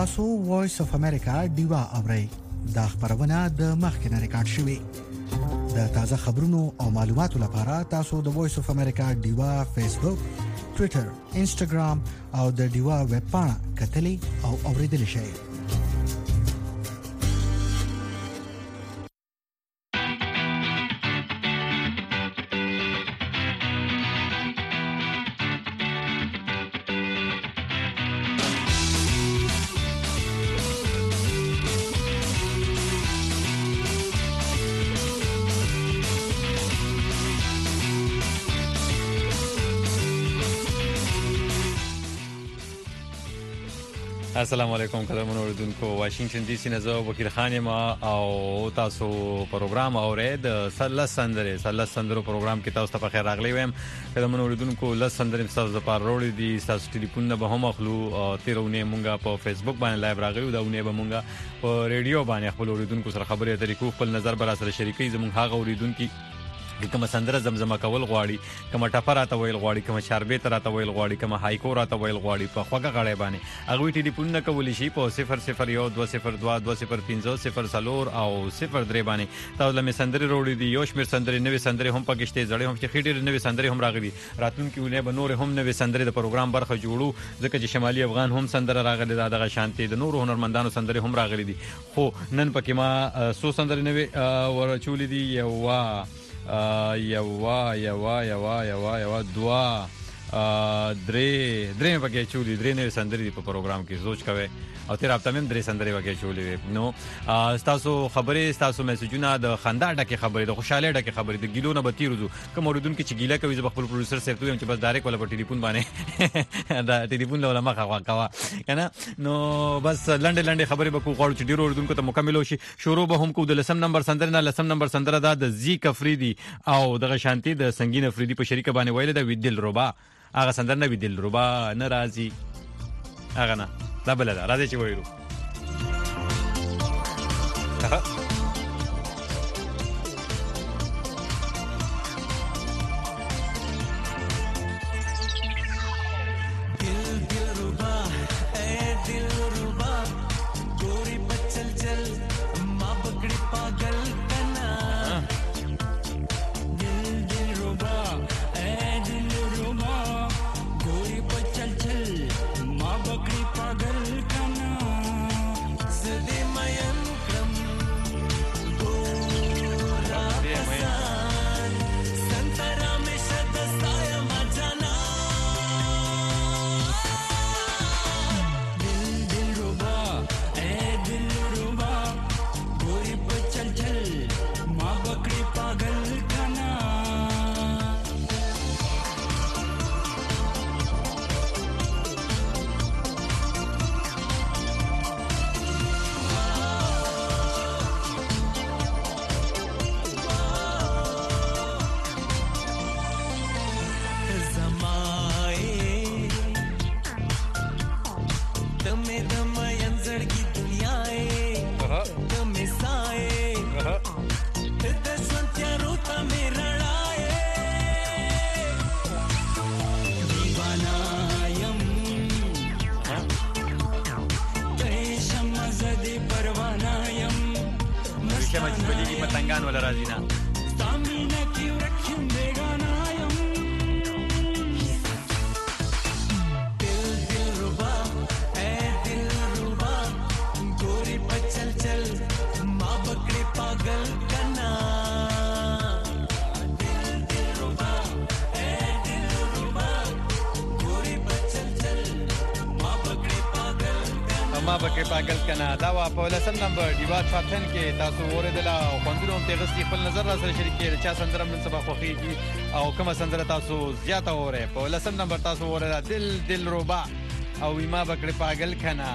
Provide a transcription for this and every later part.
تاسو وایس اف امریکا دیوا اورئ دا خبرونه د مخکنه ریکارډ شوې د تازه خبرونو او معلوماتو لپاره تاسو د وایس اف امریکا دیوا فیسبوک ټوئیټر انسټاګرام او د دیوا ویب پاڼه کتلې او اوریدل شئ. السلام علیکم قدرمنو اوریدونکو واشنگټن ډي سي نه زه وکیل خان یم او تاسو پروګرام اورئ د سلس سندرو پروګرام کې تاسو ته په خیر راغلی ویم. قدرمنو اوریدونکو لس سندرې تاسو د پاره وروړي دي. تاسو ټلیفون نه به هم اخلو. تیرونه مونږه په فیسبوک باندې لایو راغلیو دا ونه به مونږه په ریډیو باندې خپل اوریدونکو سره خبرې اترې کوو. خپل نظر به را سره شریکي زموږ هغه اوریدونکو کوم سندره زمزمه کول غواړي، کوم ټپر راته ویل غواړي، کوم شربت راته ویل غواړي، کوم هایکو راته ویل غواړي په خوګه غړې باندې هغه ټلیفون نه کولی شي په 0012020500 او 03 باندې تاسو لمه سندره وروړي دي. یو شمیر سندره نوې سندره هم پکشته زړې هم چې خېډې نوې سندره هم راغلي. راتلونکي به نور هم نوې سندره د پروګرام برخه جوړو ځکه چې شمالي افغان هم سندره راغلي دغه شانتي د نور هنرمندانو سندره هم راغلي دي. خو نن پکې ما سو سندره نوې ورچولې دي یوا دوا درې پکې چولې درې نه سندري په پروګرام کې سوچ کوي او تیر هفته هم درې سندري پکې چولې نو تاسو خبرې تاسو میسجونه د خندا ډکه خبرې د خوشاله ډکه خبرې د ګیلو نه بتیروزو کوم اوریدونکو چې ګیله کوي ز خپل پروډوسر سره ته چې بس ډایرکټ ولا په ټلیفون باندې دا ټلیفون له مخه واقعا کنه نو بس لنډه خبرې به کو غواړو چې ډیرو اوریدونکو ته مکمل شي. شروع به هم کو د لسم نمبر سندره دا د زی کفریدي او دغه شانتي د سنگین افریدي په شریکه باندې ویل د ویدل ربا هغه سندره نه ویدل ربا ناراضي هغه نه دا بل دا راځي چې وایو ما بکې پاگل کنا دا وا په لسم نمبر دیوا ټاپ 10 کې تاسو اوریدل او خوندونو ته غوښتي خپل نظر را سره شریک کړئ چا سندره من سبا خوخيږي او کومه سندره تاسو زیاته اوره په لسم نمبر تاسو اوریدل دل ربا او ما بکې پاگل کنا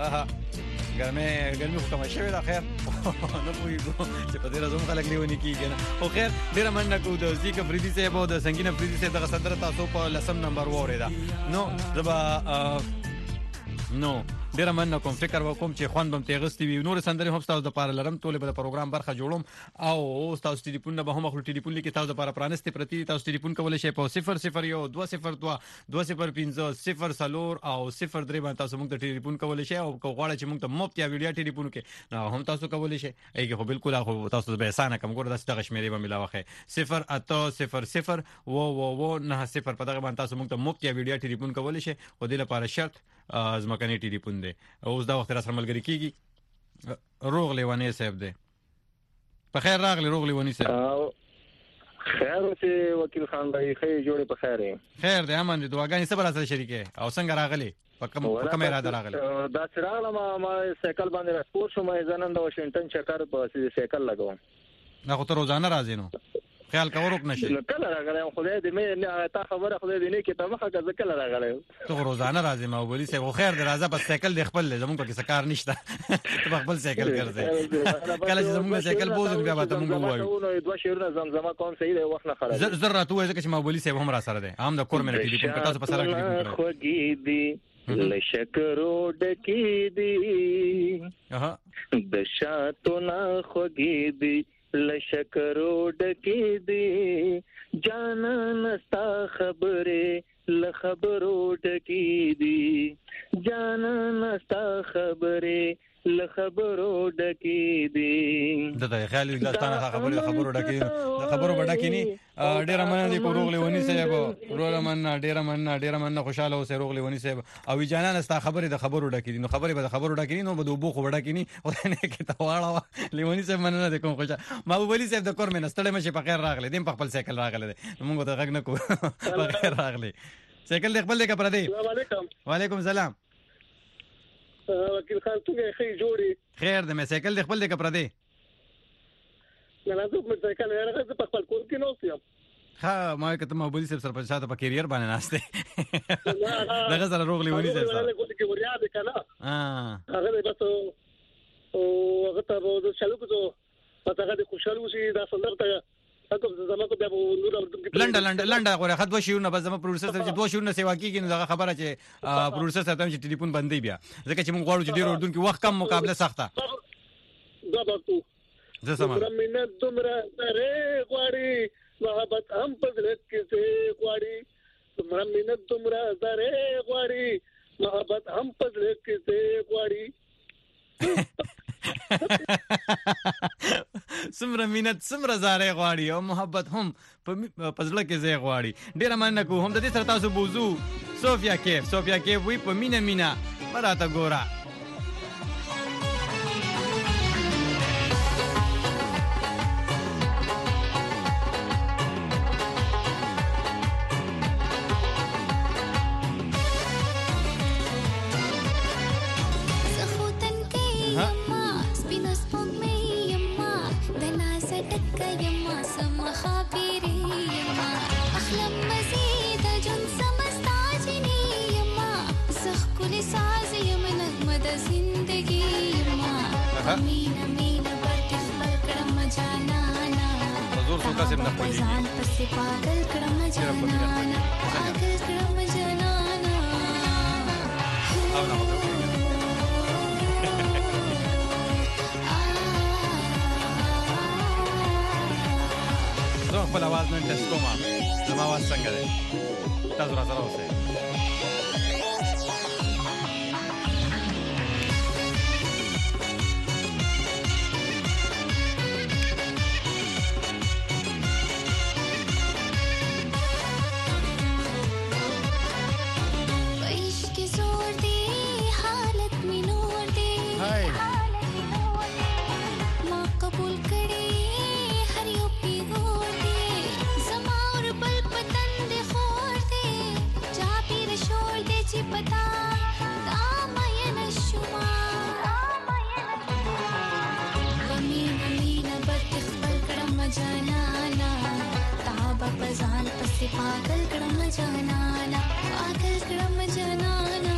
ګرمه کومه شوی دا خیر نه پویګو چې په دې راځم خلک نیونی کیږي نه او خیر ډیر مننه کو د زیک فریدي صاحب او د سنگین فریدي صاحب د سندره تاسو په لسم نمبر اوریدا نو زبا نو ډیر مننه کوم فکر وکم چې خوان بم تیغستی وي نور سندري هم تاسو د پاره لرم ټول به پروګرام برخه جوړوم او تاسو ټلیفون نه به هم خپل ټلیفون لیکي تاسو د پاره پرانسته پرتی تاسو ټلیفون کولای شئ په 001 202 205 0 او 03 باندې تاسو موږ ته ټلیفون کولای شئ او غواړئ چې موږ ته مفت یا ویډیو ټلیفون کې نو هم تاسو کولای شئ ایګه خو بالکل خو تاسو به اسانه کوم ګور داسې دغه شمیرې به ملاوخه 08000 و 90 په دغه باندې تاسو موږ ته مفت یا ویډیو ټلیفون کولای شئ او د لپاره شرط ځمکني ټلیفون دی اوس دا وخت را سره ملګری کیږي روغ لیوانی صاحب دی په خیر راغلی روغ لیوانی صاحب خیر چې وکیل خان بھائی خیر جوړه په خیر خیر دی امن دي دعاګانې صبر سره شریکه او څنګه راغلی په کوم اراده راغلی دا سراغ ما سایکل باندې راپور شو مې ځنن د واشنگټن چکر په سایکل لګوم نه خو ته روزانه راځې نو خیال کا ورک نشي کله راغلی خدای دې مې تا خبره خدای دې نه کې ته مخه که کله راغلی ته روزانه راځې ما وبلی سه خو خیر دې راځه په سایکل دې خپل زمونږ کې سکار نشته ته خپل سایکل ګرځې کله چې زمونږ سایکل بوزن بیا به ته مونږ وایو نو دوه شیرونه زمزمه کوم صحیح دی وخت نه خراب زر راته وایي چې ما وبلی سه هم را سره دی عام د کور مې ټلیفون کړه تاسو په سره ټلیفون خوږی دی لشکرو ډکی دی د شاتو نه خوږی دی لشکرو ډکی دی جانا نستا خبره لخبرو ډکی دی جانا نستا خبره لخبرو ډکی دی دته خیال لستانه خبرو ډکی د خبرو بډکی ني ډیر مننه دی کوروغلی ونی صاحب روغ مننه ډیر مننه خوشاله اوسه روغلی ونی صاحب او جانا نستا خبره د خبرو ډکی دي نو خبره به د خبرو ډکی نو به د وبو خو ډکی ني او نه کې تواړه لیونی صاحب مننه د کوم خوشاله ما وبلی صاحب د کور مې نستړې مشه په خیر راغله دیم په خپل سایکل راغله موږ ته غږ نه کو په خیر راغله سایکل د خپل د کپر دی السلام علیکم وعلیکم السلام وکیل خان ته خیر جوړي خیر د مې سایکل د خپل د کپر دی نه نه زه په سایکل راغله په خپل کور کې نو سیم ها ما کته ما بولی سره په شاته په کیریئر باندې ناشته دغه سره روغلی ونی سره هغه کې وریا ده کنه هغه بس او هغه ته د چالو کو پته هغه خوشاله وسی دا سندر ته کوم زما کو بیا نور لنډه غوړه خد وشو نه بس زما پروډوسر سره چې دوه شو نه سیوا کیږي نو هغه خبره چې پروډوسر سره چې ټلیفون بندي بیا ځکه چې موږ غواړو چې ډیر اردن کې وخت کم مقابله سخته دا برتو زه سم رمینه دومره سره غواړي محبت هم پزړه کې سه غواړي رمینه دومره سره غواړي محبت هم پزړه کې سه غواړي سمره مینت سمره زاره غواړي او محبت هم پزړه کې زه غواړي ډیر مننه کو هم د دې سره تاسو بوزو سوفیا کیف وی په مینا براته ګورا زور سو قسم نه پوي زه خپل आवाज نن ټیسټ کوم زما आवाज څنګه دی تاسو را سره اوسئ पागल कड़म जाना पागल कड़म जाना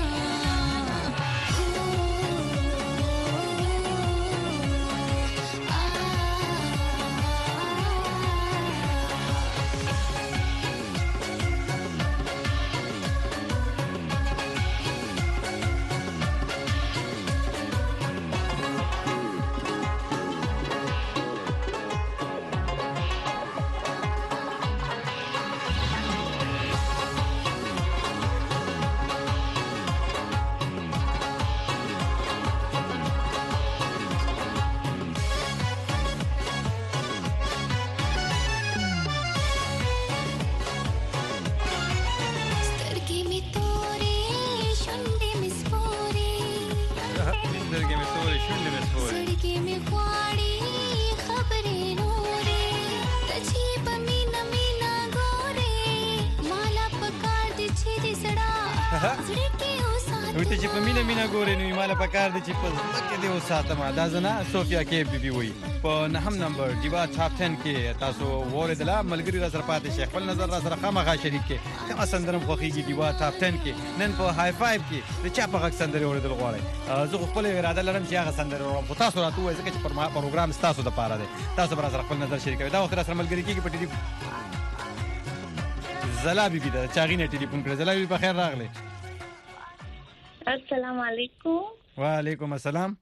زړه کې اوساته وته چې په مینا ګورې نو مال په کار دي چې په ځکه دی وساته ما دا زنه سوفیا کې بي بي وي په نهم نمبر دیوا ټاپ 10 کې تاسو وریدله ملګری را سره پاتې شي خپل نظر را سره خامخا شریک کې کوم سندرم خوخيږي دیوا ټاپ 10 کې نن په های 5 کې د چا په غږ سندري وریدل غواړي زه خپل اراده لرم چې هغه سندري ورم خو تاسو راته وایئ چې پر پروګرام تاسو د پاره دی تاسو بر سره خپل نظر شریک کوي دا وخت را سره ملګری کېږي په ټي زلا بي بي دا چاغینه ټلیفون کړ زلا بي په خیر راغله السلام علیکم وعلیکم السلام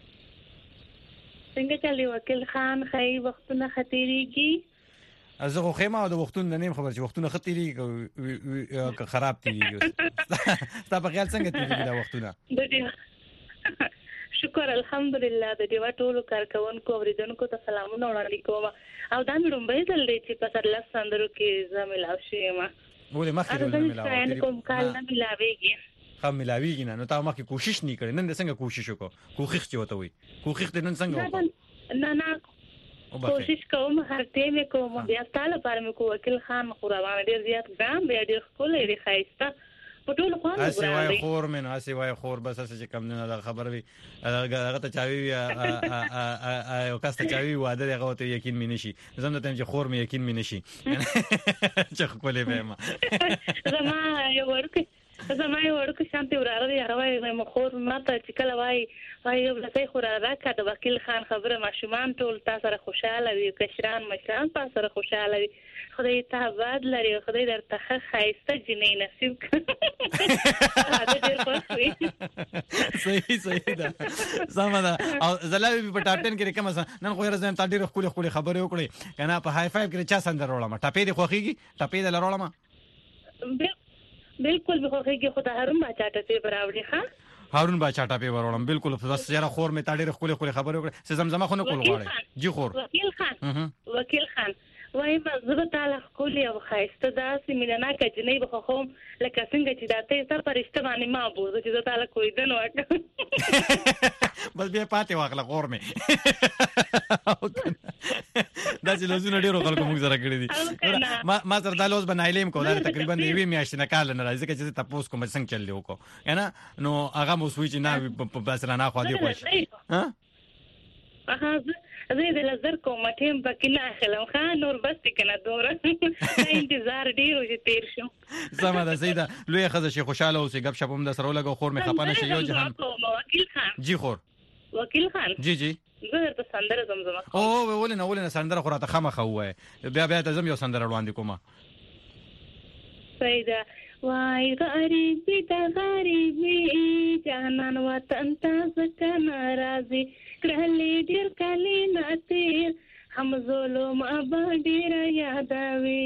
څنګه چالي وکیل خان خی وختونه خطرېږي زه خو خیمه او د وختونو نیم خبر چې وختونه خطرېږي که خراب تیږي ستا په خیال څنګه تیږي دا وختونه شکر الحمدلله د دې ټولو کارکونکو اوریدونکو ته سلامونه وړاندې کوم او دا مې رومبې دل دی چې په سر لاس سندرو کې زميلاو شي ما ولې مخکې ولې ملاوي کوم کال نه ملاويږي هم ملاويږي نه نو تا مخکې کوشش نه کړې نن څنګه کوشش وکړو کوخخ چې وته وي کوخخ دې نن څنګه وکړو نه کوشش کوم هر ټیم کوم بیا ستاله پر مې کو وکیل خان قربان ډیر زیات ګرام بیا ډیر خپل لري خایسته په ټول خو نه اسی وای خور من اسی وای خور بس چې کم نه خبر وي هغه ته چاوي او کاسته چاوي واده هغه ته یقین مې نشي زم ته چې خور مې یقین مې نشي چې خپلې به ما زما یو ورکه شانتي وراره هغه وای مخور ماته چې کله وای یو لته خو راکړه د وکیل خان خبره ماشومان ټول تاسو سره خوشاله وي کشران مشران تاسو سره خوشاله وي خدای ته آباد لري خدای درته خایسته جنې نصیب کړي دا ډېر خوشوي صحیح ده زماده او زلاوی په ټاپ 10 کې کوم نن خو راځم تا ډېر خپل خبرې وکړي کنه په های 5 کې چا سندر وړم ټاپې دی خوخيږي ټاپې د لړولم بالکل به خوخيږي خدای هرم ما چاټه ته براوړي ها هارون با چاټه په ورولم بالکل بس یاره خور می تا ډېر خپل خبرې وکړي چې زمزمه خو نه کول غواړي جی خور وکیل خان وای مزه تعالی خولي او خایسته دا سیمینه کجنې به خو لکه څنګه چې داته سر پرشته باندې ما بوزه چې تعالی کوئی دن وټ بس بیا پاتې واخله خور می دا چې لوزونه ډیرو خلکو موږ سره کړی دي ما سره دا لوز بنایلم کو دا تقریبا یوې میاشتې نه کال نه راځي چې تاسو کوم څنګه چل دی وکړو یعنی نو هغه مو سوي چې نه بس نه خو دی خوښ ها زه د لزر کوم ټیم پکې نه اخلم خان نور بس کنه دوره انتظار ډیر وځي تیر شو زما د سیده لوی خزه شي خوشاله اوسې غب شپ هم د سره لګو خور مې خپانه شي یو جهان وکیل خان جی خور وکیل خان جی زه درته سندره زمزمه او ولې سندره خو راته خامخه وای بیا ته زم یو سندره وړاندې کومه سیده وای غریبی د غریبی جانان وطن ته ځکه ناراضي کړلې ډېر کالي ناتیر هم ظلم ابدي را یادوي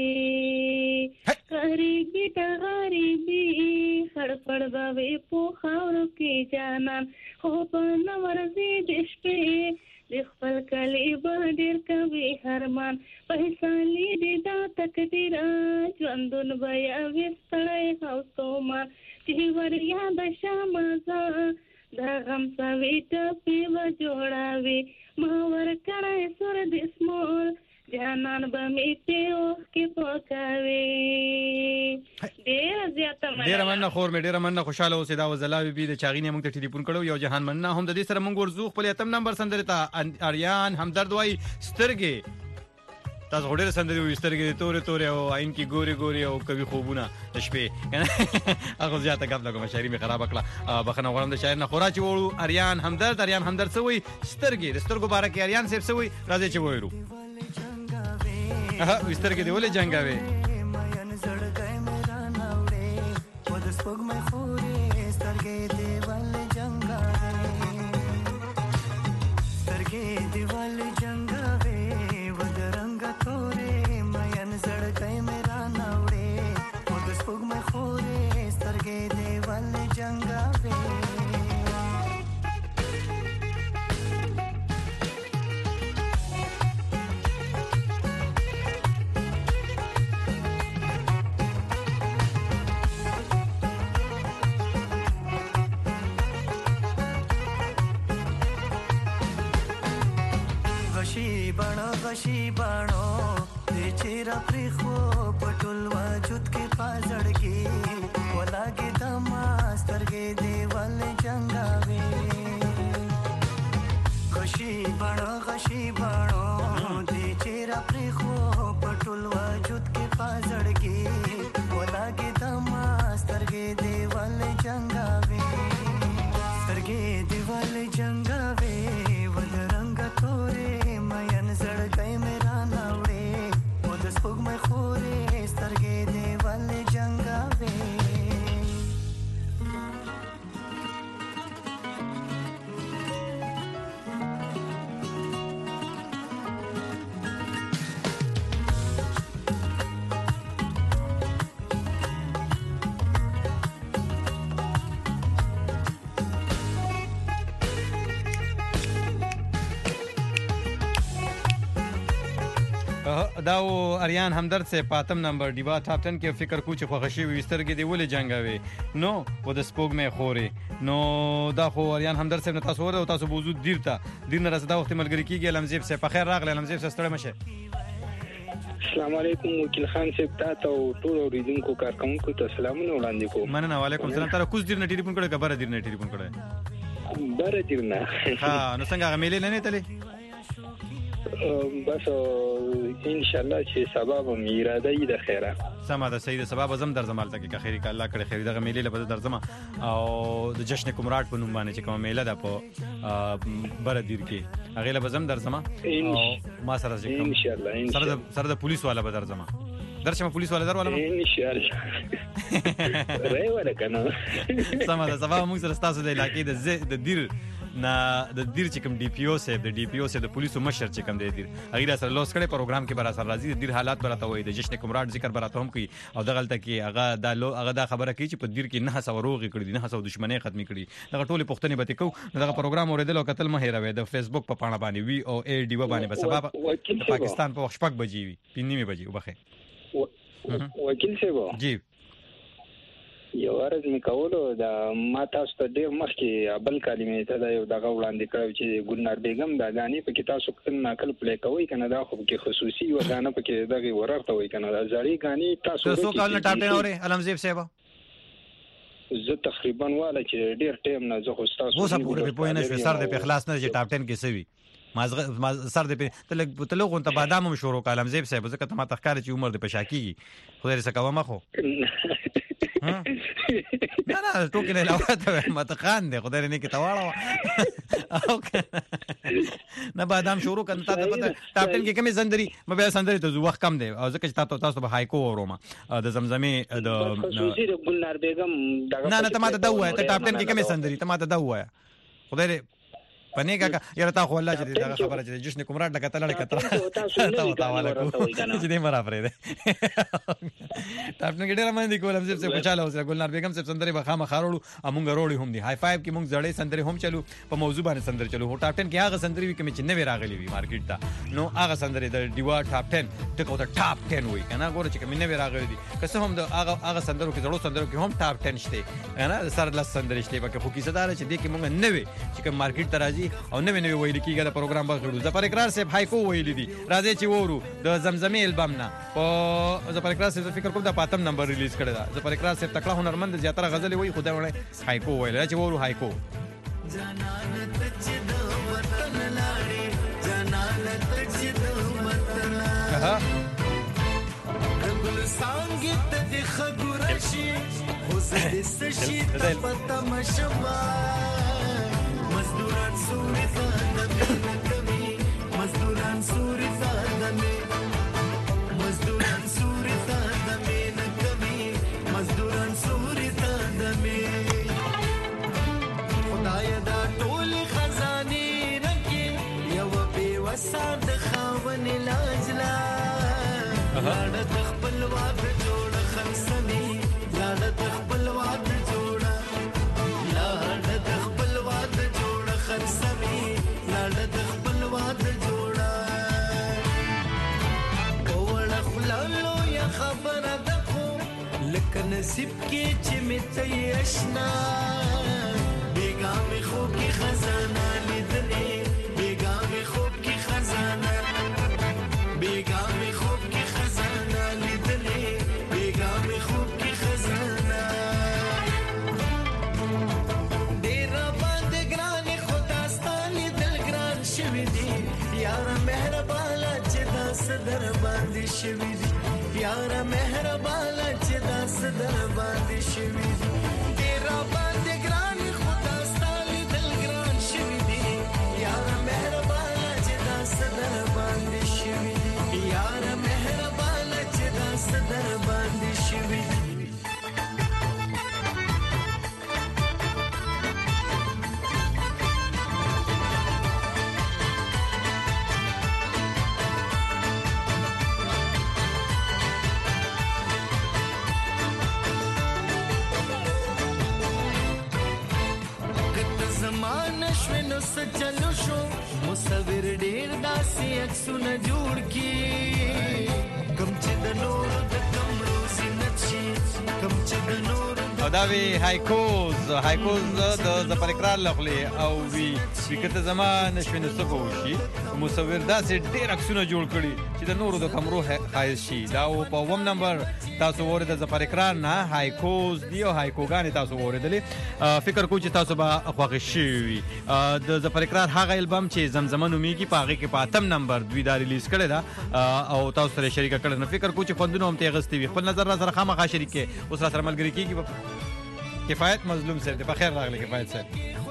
غریبی د غریبی خړپړ باوي په خاورو کې جانان خو په نورزي د شپې د خپل کلی باندې کوي هرمان په سالي د دا تقدیر ژوندون بیا وستړی هاوسوما چې وریا د شامزا دا غم سوي ټپي و جوړاوي ما ور کړای سر د سمول جانان بمې ته اوس کې پکاوي ډېر مننه خور مې ډېر مننه خوشاله اوسې دا وزلاوي بي د چاغینه موږ ته ټلیفون کړو یو جهان مننه هم د دې سره موږ ورزو خپل اتم نمبر سندره ته اریان همدرد وای سترګې تاسو ډېر سندري وي سترګې تورې او عین کې ګوري او کوي خوبونه د شپې هغه زیاته غب لګم شاعري مې خراب کړه بخنه غوړم د شاعر نه خورا چې وړو اریان همدرد سوی سترګې د سترګو باره کې اریان صاحب سوی راځي چې وایرو سترګې دی ولې جنگاوي مین زړګې میرا ناوړې ود سپوږ مې خورې سترګې دی ولې جنگاوي ود رنگ تورې مین زړګې میرا ناوړې ود سپوږ مې خورې سترګې دی ولې جنگاوي غشي باڼو د چیرې پرې خو پټول وجود کې پازړ کې ولاګې دما بڼو غشي بڼو دې چیرې پرې خو پټول وجود کې پازړګي ولاګي دما سترګې دیوال جنگاوي سترګې دیوال جنگاوي ول رنگ تورې مېن زړګي میرا ناوړې او د سپوږ مې خورې سترګې دیوال جنگاوي دا و اریان همدرد سے پاتم نمبر ډیوا ټاپ 10 کې فکر کو چې خوښي وسترګې دی ولې جنگاوي نو و د سپوږ مې خوري نو دا خو اریان همدرد سے تاسو ور او تاسو بوزو دیرته دین رسدا وخت ملګری کیږي لمزیب سے په خیر راغله لمزیب سے ستړي مشه السلام علیکم وکیل خان صاحب تاسو ټول اوریدونکو کارکونکو ته سلامونه وړاندې کوم مننه وعلیکم السلام تر کوز دیر نه ټلیفون کړه خبره دیر نه ټلیفون کړه بره دیر نه ها نو څنګه غمیلې نه تلې بس ان شاء الله چې سبب اراده ای د خیره سما د سید سبب زم در زمال تک که خیری ک الله کړه خیری دغه میلې له در زما او د جشن کومراټ په نوم باندې چې کوم میله ده په بر دیر کې هغه له زم در زما او ما سره چې ان شاء الله سره د پولیس والا به در زما درشم پولیس والا در والا ان شاء الله رای ولا کنه سما د سبب موږ سره تاسو د علاقې د دیر نه د دیر چې کوم ډي پی او سیف د ډي پی او سیف د پولیسو مشر چې کوم دی دیر هغه سره لوس کړي پروګرام کې برا سره راځي د دیر حالات براته وای د جشن کومراټ ذکر براته هم کوي او د غلطه کې هغه دا خبره کوي چې په دیر کې نه هڅه وروغي کړی نه هڅه دښمنۍ ختمي کړي دغه ټولې پښتنې به کو دغه پروګرام اوریدل او قتل مه هیروي د فیسبوک په پاڼه باندې وی او ای ډی و باندې به سبب پاکستان په شپږ بجې وي 5:30 بجې وبخه وکیل صاحب جی یو ورځ مې کولو دا ما تاسو ته ډېر مخکې بل کلمې ته دا یو دغه وړاندې کړو چې ګلنار بیگم دا غانې په کې تاسو کتل ناکل پلی کوي کنه دا خو کې خصوصي و غانې په کې دغه ورته وای کنه دا ځړې غانې تاسو څو کال نه ټاپ 10 اوري علمزیب صاحب زه تقریبا والا چې ډېر ټیم نه زه خو تاسو خو سم پورې په نه شو سر د په خلاص نه چې ټاپ 10 کې سوي ما سر د په تلغه ته بادام هم شروع کالم زیب صاحب ځکه ته ما تخکار چې عمر د پشاکی خدای رسا کوه مخو نه ټوکې نه لاوته ما ته خان دی خدای نه کې تواړه او نه بادام شروع کړه ته پته ټاپ 10 کې کومه سندري مې به سندري ته وخت کم دی او ځکه چې تاسو به هایکو وروما د زمزمې د خصوصي د ګلنار بیگم نه ته ما ته دا وای ته ټاپ 10 کې کومه سندري ته ما ته دا وای خدای پنه کا یاره تا خو الله چې دا خبره چې جشن کومراټ لکه تلړ کتره تا والا کو چې دې مرا پرې ده تاسو کې ډېر باندې کولم چې څه پچاله اوسه ګلنار بیگم صاحب سندري بخامه خاروړو امونګ وروړي هم دي هاي فایو کې مونږ زړې سندري هم چلو په موضوع باندې سندري چلو ټاپ 10 کې هغه سندري وي کوم چې نوې راغلي وي مارکیټ ته نو هغه سندري د ډیوا ټاپ 10 ټکو ته ټاپ 10 وي کنه ګوره چې کوم نوې راغلي دي که څه هم د هغه سندرو کې زړو سندرو کې هم ټاپ 10 شته کنه سره لاس سندري شته پکې خو کیسه دار چې دې کې مونږ نوې چې کوم مارکیټ ته راځي او نوې ویل کیږي د پروګرام بغړو ظفر اقرار صاحب هایکو ویل دي راځي چې وورو د زمزمې البم نه او ظفر اقرار صاحب فکر کوم د پاتم نمبر ریلیز کړی دا ظفر اقرار صاحب تکړه هنرمند زیاتره غزل وی خدای وړي هایکو ویل چې وورو هایکو جنانت چې د وطن لاړې جنانت چې د وطن ګل سانګت د خګورشي حسن سشي پتا مشما مزدوران سوري زادمي مزدوران سوري زادمي مزدوران سوري زادمي نکمي مزدوران سوري زادمي خدای دا ټول خزاني رکي یو بي وساد خاون لاجلا لاړ تخپل واد جوړ خمسمي لاړ تخپل واد جوړ لاړ تخپل واد جوړ خمسمي لاړ تخپل واد جوړ وړ خلالو یا خبره دخو لکه نصیب کې چې مې ته آشنا بیګامې خوب کې خزانه لیدلې بیګامې خوب کې خزانه بیګامې خوب کې خزانه لیدلې بیګامې خوب کې خزانه ډېر باندې ګران خدا ستانه دل ګران شوی دی صدر باندې شوي دي یاره مهربانه چې دا صدر باندې شوي دي ډېر باندې ګران خدا ستا لیدل ګران شوي دي یاره مهربانه چې دا صدر باندې شوي دي یاره مهربانه چې دا صدر باندې شوي دي نو سچلو شو مصور ډیر داسې عکسونه جوړ کی کم چې د نور د کمرو زینت شي کم چې د نور او دا وی هایکوز د ظفر اقرار لغلی او وی کته زمان نشوینه سبو شي مصور داسې ډیر عکسونه جوړ کړي چې د نورو د کمرو خایس شي دا په وم نمبر تاسو وره د ظفر اقرار نه هایکوز دی او هایکوګان تاسو اوریدلې فکر کوم چې تاسو به خوښ شي د ظفر اقرار هغه البم چې زمزمه نومیږي په هغه کې په 8 نمبر دوی دا ریلیز کړی دا او تاسو سره شریک کړل نو فکر کوم چې خوندونه هم ته غستې وي خپل نظر را سره خامخا شریک کې اوس را سره ملګری کیږي کفایت مظلوم سره په خیر راغلی کفایت سره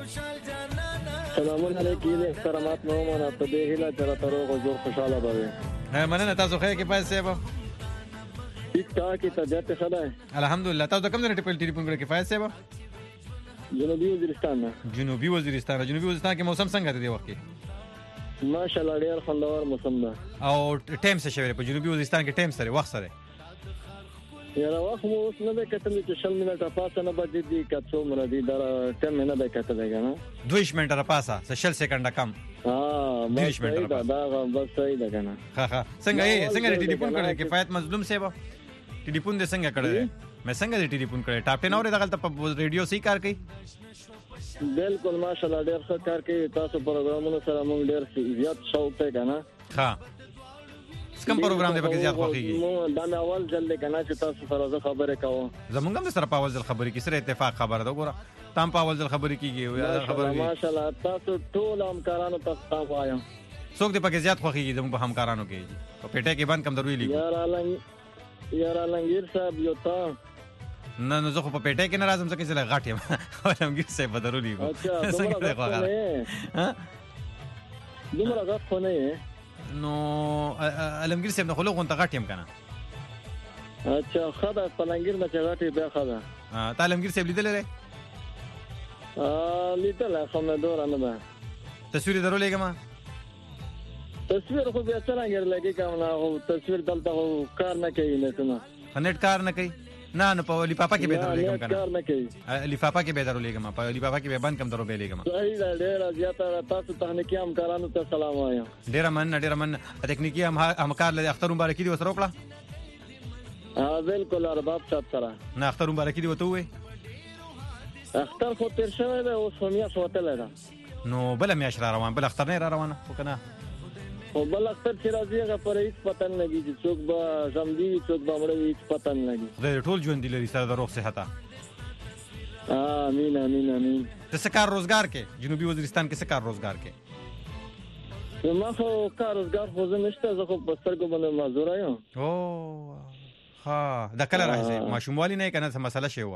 سلام علیکم احترامات نو مانا په دې هیله تر ترو جوړ خوشاله به مننه تاسو خیر کفایت صاحب ٹھیک ٹھاک کی طبیعت ښه ده الحمدلله تاسو کوم ځای ټیلیفون کړی کفایت صاحب جنوبي وزیرستان جنوبي وزیرستان کې موسم څنګه دی وخت کې ماشاءالله ډیر خوندور موسم ده او ټایم څه شوی په جنوبي وزیرستان کې ټایم سره وخت سره یاره وخت مو اوس نه ده کتلې چې 20 منټه پاسه نه بجې دي کڅو مرادي دا ټایم نه ده کتلې کنه 20 منټه پاسه 60 سکند کم بس صحیح ده دا بس صحیح ده کنه ها څنګه ټلیفون کړی کفایت مظلوم صاحب ټلیفون دې څنګه کړی مې څنګه دې ټلیفون کړی ټاپ 10 اورې دغه په ریډیو سي کار کوي بالکل ماشاءالله ډیر ښه کار کوي تاسو پروګرامونو سره موږ ډیر زیات شوق ته کنه ها کوم پروګرام دې پکې زیات خوښیږي نو دا مې اول ځل دی کنه چې تاسو سره خبرې کوم زمونږ هم سره په اول ځل خبرې کې سره اتفاق خبره ده ګوره تام په اول ځل خبرې کیږي یا خبرې ماشاءالله تاسو ټول همکارانو ته تاسو وایم څوک دې پکې زیات خوښیږي زموږ په همکارانو کې په پیټه کې باندې کم دروي لیکو یار لنګیر صاحب یو تا نه زه خو په پیټه کې نه راځم ځکه چې غټ یم لنګیر صاحب بدرو لیکو څنګه ته خوښه ها دومره غټ خو نه نو علمگیر صاحب نه خلو غونټه غټ یم کنه اچھا خدا پلنګیر نه چغاټي به خدا تا علمگیر صاحب لیدل لري لیدل خو نه دور نه ده تصویر درولېګم تصویر خو بیا څنګه لګي کوم نه تصویر دلته کار نه کوي نه څنګه نت کار نه کوي نه په لفافه کې به درولېګم کنه کار نه کوي لفافه کې به درولېګم په لفافه کې به باندې کم درو به لېګم صحیح ده ډېر زیاته تاسو تخنیکی همکارانو ته سلام وایم ډېر من تکنیکی همکار له اختر مبارکي دی وسره وکړه بالکل ارباب صاحب سره نه اختر مبارکي دی وته وې اختر خو تیر شوی ده اوس هم یې سوتل ده نو بل میاش را روان بل اختر نه را روانه وکنه او بل اختر چې راځي هغه پر هیڅ پته نه لګي چې څوک به زمدي څوک به مړ هیڅ پته نه لګي خدای ټول ژوند دی لري سره د روغ صحت امين ته څه کار روزګار کې جنوبي وزیرستان کې څه کار روزګار کې ما خو کار روزګار خو نشته زه خو په سترګو باندې معذور یم او ها دا کله راځي ماشوموالي نه کنه څه مسله شی و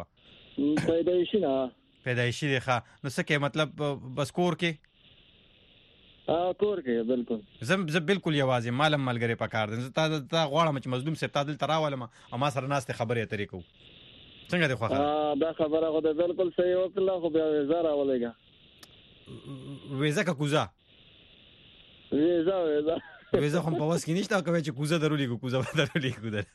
پیدایشي دی ښه نو څه کې مطلب بس کور کې کور کې بالکل زه بالکل یوازې مالم ملګری پکار دي تا غواړم چې مظلوم سپ تادل تراولم او ما سره ناست خبرې اترې کو څنګه دی خوخه دا خبره خو بالکل صحیح وکړه خو بیا وزاره ولګه ویزه کا کوزا ویزه هم په واس کې نشته کوي چې کوزا درولې کو کوزا درولې کو در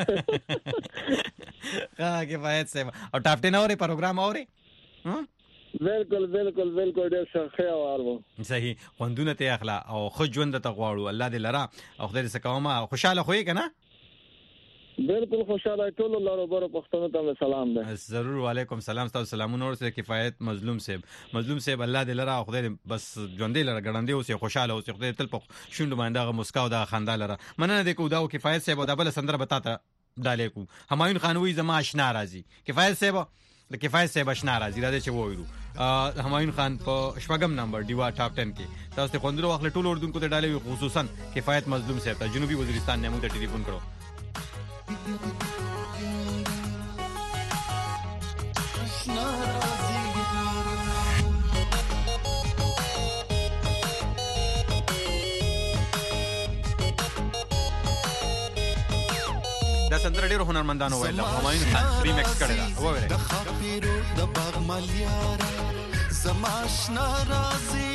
کفایت صاحب او ټاپ 10 اوري پروګرام اوري بالکل ډېر ښه وارو صحیح خوندونه ته اخلا او خو ژوند ته غواړو الله دې لرا او خدای دې سکوما خوشاله خوې کنه بالکل خوشاله ټول لارو برو پښتنو ته سلام ده ضرور وعلیکم سلام تاسو سلامونه ورسره کفایت مظلوم صاحب الله دې لرا خدای بس ژوندې لره ګړندې اوسې خوشاله اوسې خدای تل په شوند باندې مسکاو دا خندا لره مننه دې کو دا کفایت صاحب دا بل سندره بتاته دالې کو همایون خانوی زما آشنا راځي کفایت صاحب د کفایت صاحب آشنا راځي راځي چې وایو همایون خان په شپږم نمبر ډیوا ټاپ 10 کې تاسو ته خوندرو واخل ټول اردوونکو ته ډالې خصوصا کفایت مظلوم صاحب ته جنوبي وزیرستان نه موږ ته ټلیفون کړو دا سندره ډیرو هنرمندانو ویل همایون خان ریمیکس کړی دا وګورئ د خاطرو د باغ مالیارا زماشنا رازي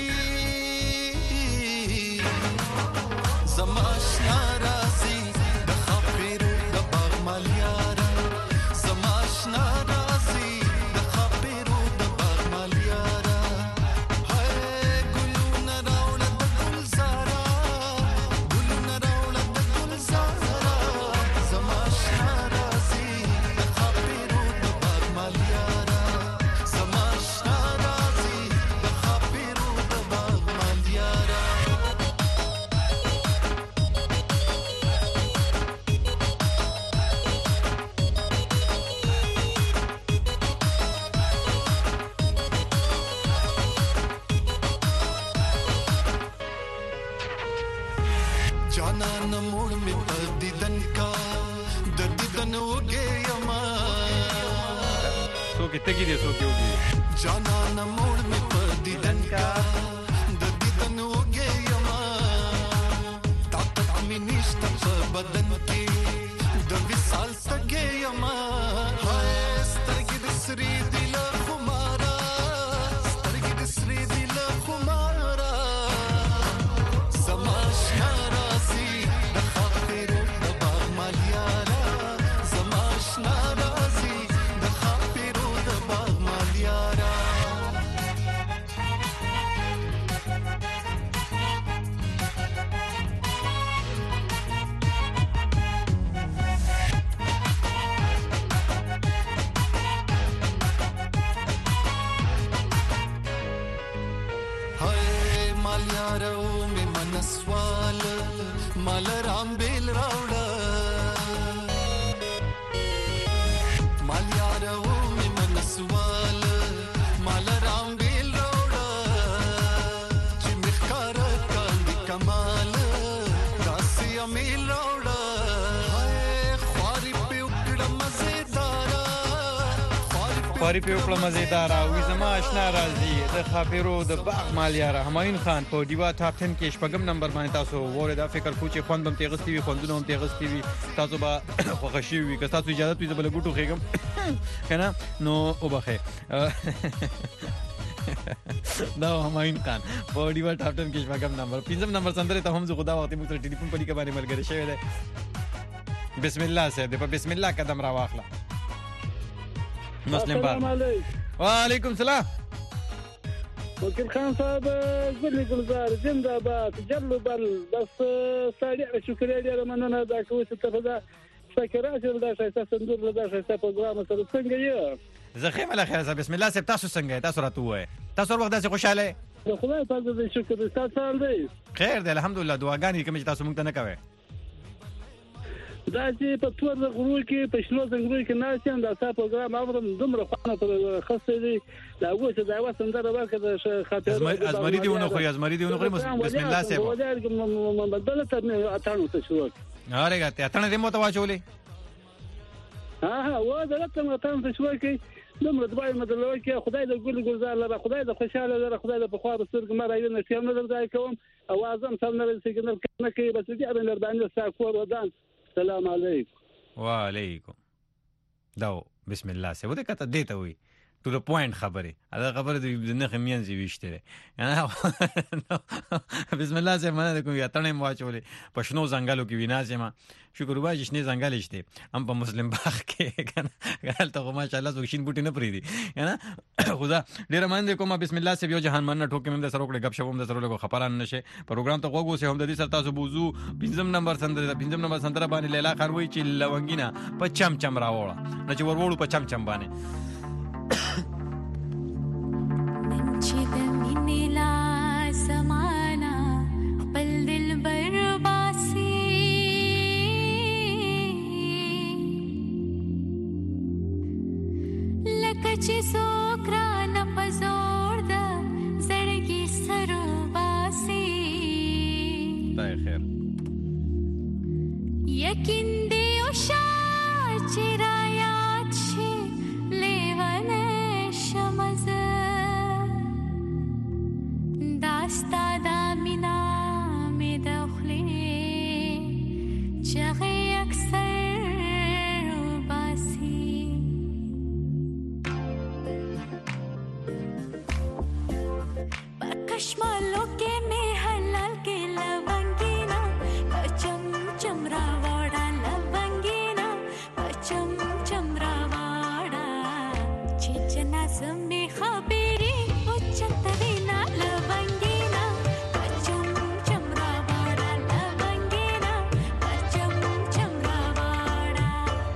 زماشنا رازي د خاطرو د باغ مالیارا زماشنا رازي د خاطرو د باغ مالیارا هاي ګلونه راوړه د ګلزارا ګلونه راوړه د ګلزارا زماشنا رازي د خاطرو د باغ مالیارا زماشنا رازي د خاطرو د باغ مالیارا जाना न मोड़ में दीदन का दीदन हो गए यमा سو کې تګی دی سو کې وګي जाना न मोड़ में दीदन का दीदन हो गए यमा ताकत में निष्ठा बदन के द विशाल सगे यमा हाय स्तरगिद श्री दिल खुमारा स्तरगिद श्री दिल खुमारा زماشنا رازي د خاطرو د باغ مالیارا زماشنا رازي د خاطرو د باغ مالیارا هاي مالیارا مې منسوال مال رام بیل راوړه مالیارا مې منسوال مال رام بیل راوړه چې مخکار کاندي کمال داسې امیل راوړه هاي خواري په وکړه مزیدارا خواري په وکړه مزیدار او زما آشنا راځي د خاپیرو د باغ مالیاره همایون خان په ډیوا ټاپ 10 کې شپږم نمبر باندې تاسو وره دا فکر کوچ خوند بم تیغستی وي خوندونه هم تیغستی وي تاسو به خوښی وي که تاسو اجازه وي زبل ګټو خېګم کنه نو وبخه دا همایون خان په ډیوا ټاپ 10 کې شپږم نمبر پنځم نمبر سندره ته هم زه خدا وخت مو تر ټلیفون په لیکه باندې ملګری شوی دی بسم الله سه د په بسم الله قدم را واخله مسلم بار وعلیکم السلام وکیل خان صاحب ګلې ګلزار زنده‌باد جلو بل بس سړی شکریا ډیره مننه دا کوي چې ته دا فکرات دا شایسته صندوق دا شایسته پروګرام سره څنګه یې زه خیمه له خیر بسم الله سب تاسو څنګه تاسو راته وای تاسو وخت داسې خوشاله خدای پاک دې شکر دې تاسو دی خیر دی الحمدلله دعاګانې کوم چې تاسو موږ ته نه کوي دا چې په تور غرور کې په شنو زنګرو کې ناشم دا تاسو پروګرام اورم دومره خوانه پر خاصه دی دا وڅ دا وسندره ورکړه د خاطر ازمری دیونه خو ازمری دیونه خو بسم الله سه بدل ته اتانو ته شو اره غته اتنه دې مو ته واچولې ها و دا ته اتانو ته شو کې دومره دبای مدلو کې خدای د ګل ګلزار لره خدای د خوشاله لره خدای د بخوار سترګ مې راوي نه سم نه درځای کوم اوازم سم نه سیګنل نه کوي بس دې اړه لردانه ساکور ودان السلام علیکم وعلیکم دا بسم الله سه وته کته دیته وي to the point خبره دا خبره د نه خمینځي وشته بسم الله سه منه کوم یا تنه مواچولې پښنو زنګالو کې ویناسه ما شکر وای چې نه زنګال شته هم په مسلم باغ کې کنه غلطه ماشاءالله زوښین بوټي نه پریدي کنه خدا ډیر مند کوم بسم الله سه یو جهان مننه ټوکې مې د سره وکړه غب شوم د سره لګو خبران نشه پروګرام ته وګو سه هم د دې سره تاسو بوزو پنځم نمبر سندره باندې لیلا خان وای چې لونګینا په چم چم راوړه نه چې وروړو په چم چم باندې منشد منلا زمانہ خپل دل برباسي لك لکه چې څوک رانه په زور ده زړګي سرو باسي خدای خیر یقین دی او شا چې را یاد شي لیونه شمزه داستا دا مینا می د خلی چغې اکثر وباسي پکشمالو کې می حلال کې لونګینا پچم چمرا وړا لونګینا پچم چمرا وړا چې جنا سمې خبرې او چترینا لونګینا پچم چمرا وړا لونګینا پچم چمرا وړا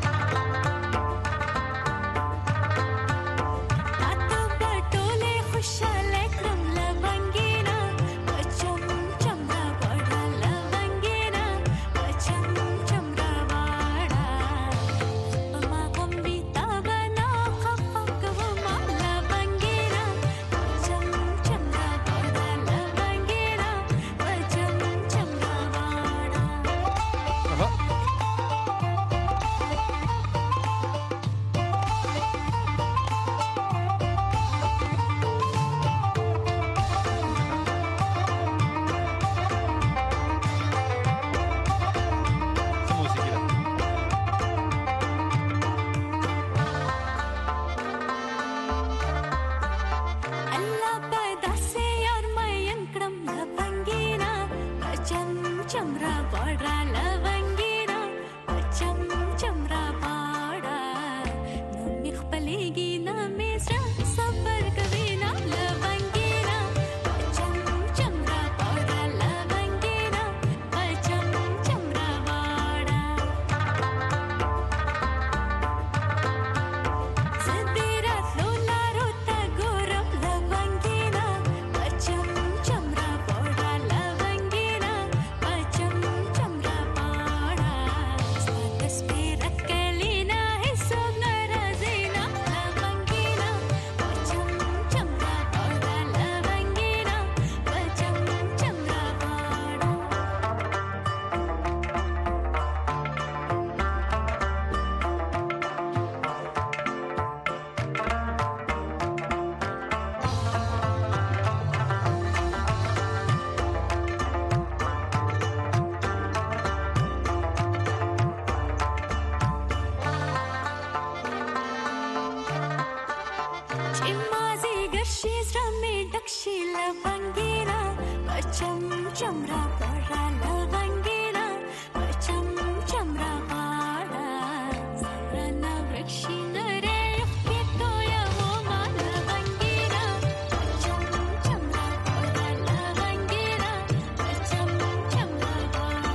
تاسو پټولې خوشاله کړم لونګینا پچم چمرا وړا لونګینا پچم چمرا وړا ما کوم بي تا بنا خفق و ما لونګینا پچم چمرا وړا لونګینا پچم چمرا وړا څه موسیقي ده الله پیدا سي یار مې کړم لونګینا پچم چمرا وړا لونګینا پچم چمرا وړا نو مې خپلېږي نه مې زړه صبر کوي نه لونګینا پچم چمرا وړا لونګینا پچم چمرا وړا زديرا لولارو تا ګورم لونګینا پچم چمرا وړا لونګینا پچم چمرا وړا ستاسو سپیره کلینا هیڅوک ناراضي نه لونګینا پچم چمرا وړا لونګینا پچم چمرا وړا چې مازیګر شي زړه مې ډک شي لونګینا پچم چمرا وړا لونګینا پچم چمرا وړا سرنا ورکشي نره یخې تویا و ما لونګینا پچم چمرا وړا لونګینا پچم چمرا وړا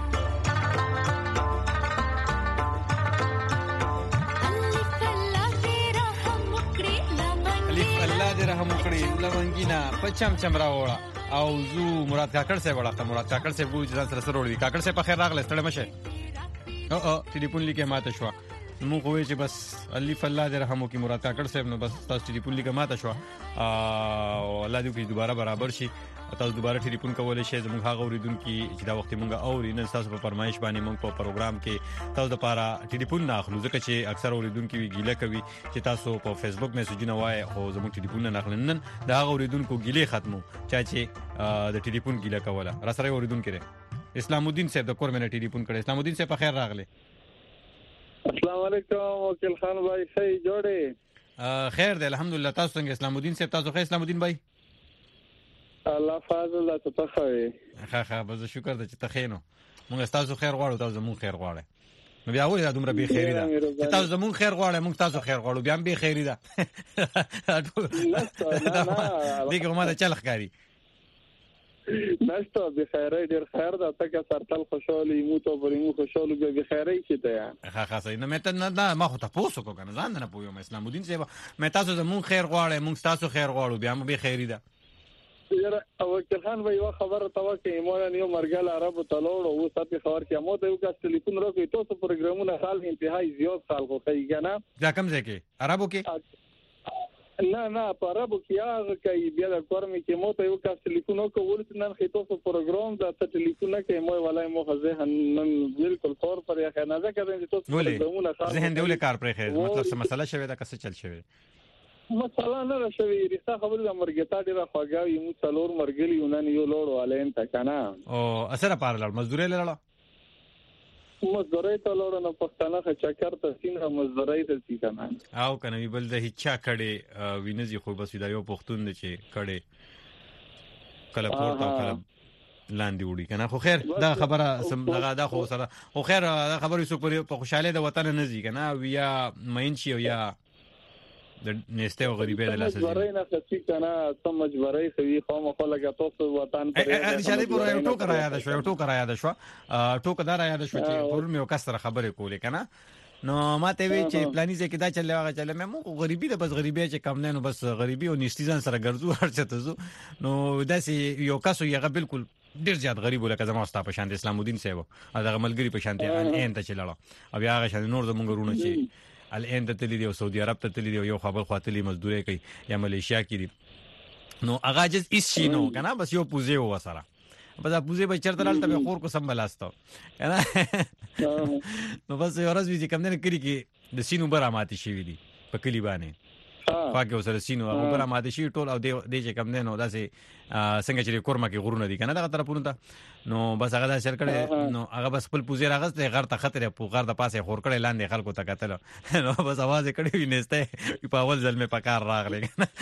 الف الله دې رحم وکړي لونګینا پچم چمرا وړه او زو مراد کاکړ صاحب وړه مراد کاکړ صاحب ګوي ځان سره سره وړي کاکړ صاحب په خیر راغله ستړي مشه او ټلیفون لیکه ماته شو مو خو چې بس الف الله دې رحم وکړي مراد کاکړ صاحب نو بس تاسو ټلیفون لیکه ماته شو او الله دې کې دوباره برابر شي تاسو دوباره ټلیفون کولای شئ زموږ هغه اوریدونکو چې دا وخت مونږه اوري نن تاسو په فرمایش باندې مونږ په پروګرام کې تاسو لپاره ټلیفون نه اخلو ځکه چې اکثر اوریدونکو ګیله کوي چې تاسو په فیسبوک میسجونه وایي او زموږ ټلیفون نه اخلي نن دا هغه اوریدونکو ګیله ختمو چې د ټلیفون ګیله کوله را سره اوریدونکو لري اسلام الدین صاحب د کور منه ټلیفون کړي اسلام الدین صاحب په خیر راغله السلام علیکم وکیل خان بھائی صحیح جوړې خیر دی الحمدلله تاسو څنګه اسلام الدین صاحب تاسو خیر اسلام الدین بھائی الله فضل ته تخوي ښه بس شکر د چې تخینو موږ تاسو خیر غواړو تاسو زموږ خیر غواړئ نو بیا ولې دا دومره به خیری ده چې تاسو زموږ خیر غواړئ موږ تاسو خیر غواړو بیا هم به خیری ده دغه ما ته چل ښکاری نشته به خیره ډیر خیر ده تکه سرتل خوشالي مو ته پرې مو خوشاله به خیره کیته یا ښه صحیح نه مته نه ما خو تاسو کو کنه ځان نه پویم اسلام الدین صاحب مې تاسو زموږ خیر غواړئ موږ تاسو خیر غواړو بیا هم به خیری ده یاره او خان به یو خبره توکه مور یو مرګل عربو تلوړو او ساتي خبر کې مو ته یو کا ټلیفون راکې تاسو پروګرامونه حال انتهایی زیات خلکو کوي کنه دا کوم ځای کې عربو کې نه په عربو کې هغه کوي بیا د کورمې کې مو ته یو کس ټلیفون وکړ نن خې تاسو پروګرام دا ته ټلیفون کې مو ولای مو ذهن نن بالکل فور پر یا خنه ځکه چې تاسو پروګرامونه ذهن دی ولې کار پرې خې مطلب څه مسله شوه دا کس چل شوه مثلا نه راشوي رښتا خبره د مرګتا ډیره خواږه یو څلور مرګلی ونن یو لوړ والین تا کنه او اثر پار لړ مزدوري لړ مزدوري ته لوړ نه پښتنه چکر ته سینه مزدوري ته سی کنه او کنه بل د هیڅ کړي وینځي خو بس دا یو پښتون دی چې کړي کله پورته کله لاندې وړي کنه خو خیر دا خبره سم دغه دا خو سره خو خیر دا خبره سو په خوشاله د وطن نه زی کنه ویا مینشي یا د نيسته او غریبې د لاسه مجبورای نه خسي کنه سم مجبورای خوي خو مخه لګا تاسو وطن پر اشاره پر یو ټوک را یاد شو ټوک دار یاد شو چې پرون مې وکسره خبره کولې کنه نو ماته وی چې پلاني ځکه دا چلې واغه چلې مې غریبي د بس غریبي چې کم نه نو بس غریبي او نيستيزان سره ګرځو هرڅه ته نو داسې یو کاسو یې بالکل ډیر زیات غریب ولکه زما ستا په شان د اسلام الدین صاحب هغه ملګری په شان ته ان ته چلاله او بیا هغه شان نور زمونږ رونه چې الان ته تللی دی او سعودي عرب ته تللی دی یو خبر خاطلی مزدوري کوي یا ملیشیا کې دي نو هغه جز هیڅ شي نو کنه بس یو پوزي و وسره بس پوزي به چرته لاله ته خور کو سم بلاستو کنه نو بس یو ورځ وی کوم نه کړی کې د سینو براماتي شي وی دي په کلی باندې فاکه وسره سینو هغه براماتي شي ټول او د چې کوم نه نو داسې څنګه چې کورما کې غرونه دي کنه دغه طرفونه ته نو بس هغه دا شر کړي نو هغه بس خپل پوزي راغست غر ته خطر په غر د پاسه خور کړي لاندې خلکو ته کتل نو بس आवाज کړي وینسته په اول ځل مې پکار راغلی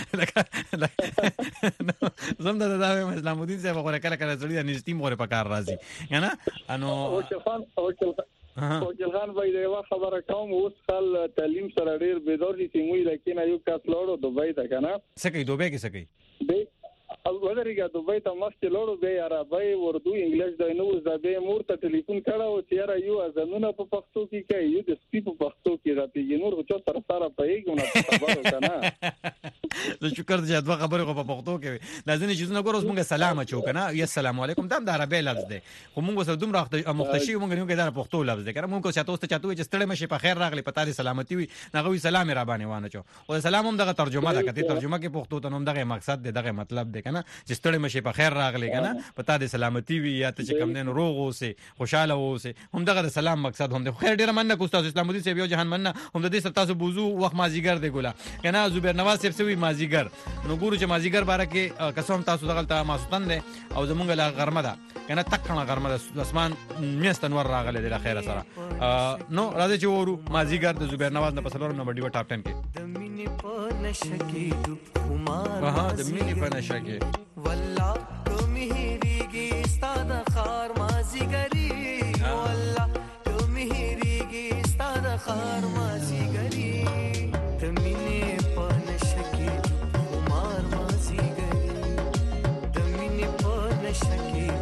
زم دا اسلام الدین صاحب غوړه کله کله زړی نشتی مور پکار راځي کنه انو او جلغان وای دا خبره کوم اوس خل تعلیم سره ډیر بيدور دي چې موږ لکه یو کس لوړو دوبۍ ته کنه سکه دوبۍ کې سکه به او ودرېګه دوبۍ ته مخکې لوړو به عربی اردو انګلیش د نو زده مور ته ټلیفون کړه او چې یو ازمنه په پښتو کې کوي یو د سپي په پښتو کې راځي نور چې سره پیګونه په خبرو کنه زه شکر چې دا خبره په پښتو کې لازم چې زونه ګورس مونږه سلام اچو کنه یا السلام علیکم دا د عربی لفظ دی خو مونږ سره دومره مختشي مونږ نه کې دا پښتو لفظ دی کنه مونږ چې تاسو ته چاته چې ستړي مشي په خیر راغلی پتا دي سلامتی وي نغوي سلام را باندې وانه چو او سلام هم دغه ترجمه ده کته ترجمه کې پښتو ته هم دغه مقصد دی دغه مطلب دی کنه چې ستړي مشي په خیر راغلی کنه پتا دي سلامتی وي یا ته چې کم نه روغ اوسه خوشاله اوسه هم دغه سلام مقصد هم دی خیر ډیر مننه کو استاد اسلام الدین صاحب یو جهان مننه هم د دې تاسو بوزو وخت مازیګر دی ګولا کنه زبیر نواز صاحب سوي مازیګر نو ګورو چې مازیګر باره کې قسم تاسو دغه ته ماسوتن دی او زمونږ لا غرمه ده کنه تکړه غرمه ده اسمان میست انور راغله د خیره سره نو راځي چې ورو مازیګر د زبیر نواز نه پسلور نمبر دی ټاپ 10 کې د مینې په نشه کې ډوب خمار د مینې په نشه کې والله کوم هېریږي ستاد خار مازیګری والله کوم هېریږي ستاد خار مازیګری د مینې په نشه کې ډوب خمار مازیګری د مینې په نشه کې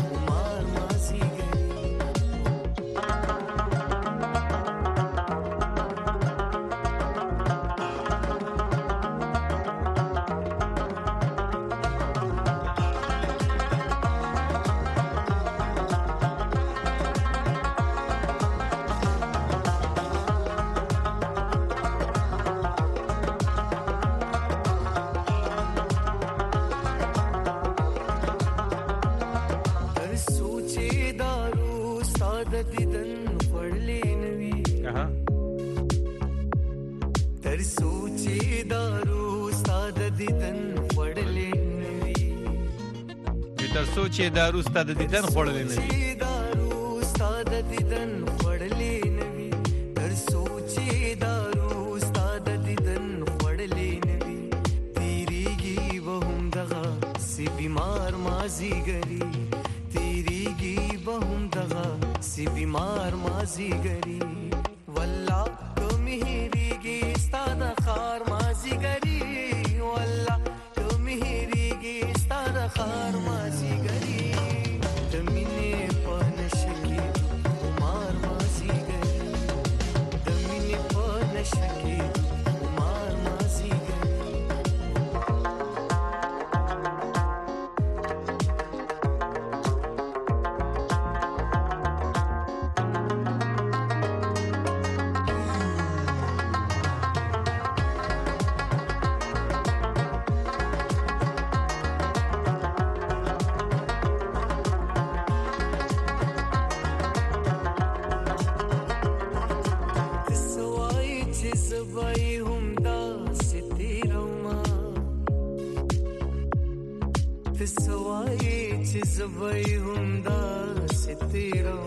چې دارو ستاد دیدن خړلې نه وي دارو ستاد دیدن خړلې نه وي تر سوچي دارو ستاد دیدن خړلې نه وي تیریږي وهم دغه سی بیمار مازیګری تیریږي وهم دغه سی بیمار مازیګری والله کوم هېریږي ستاد خار مازیګری والله کوم هېریږي ستاد خار مازیګری تسوای چې زبې هم دا ستیرو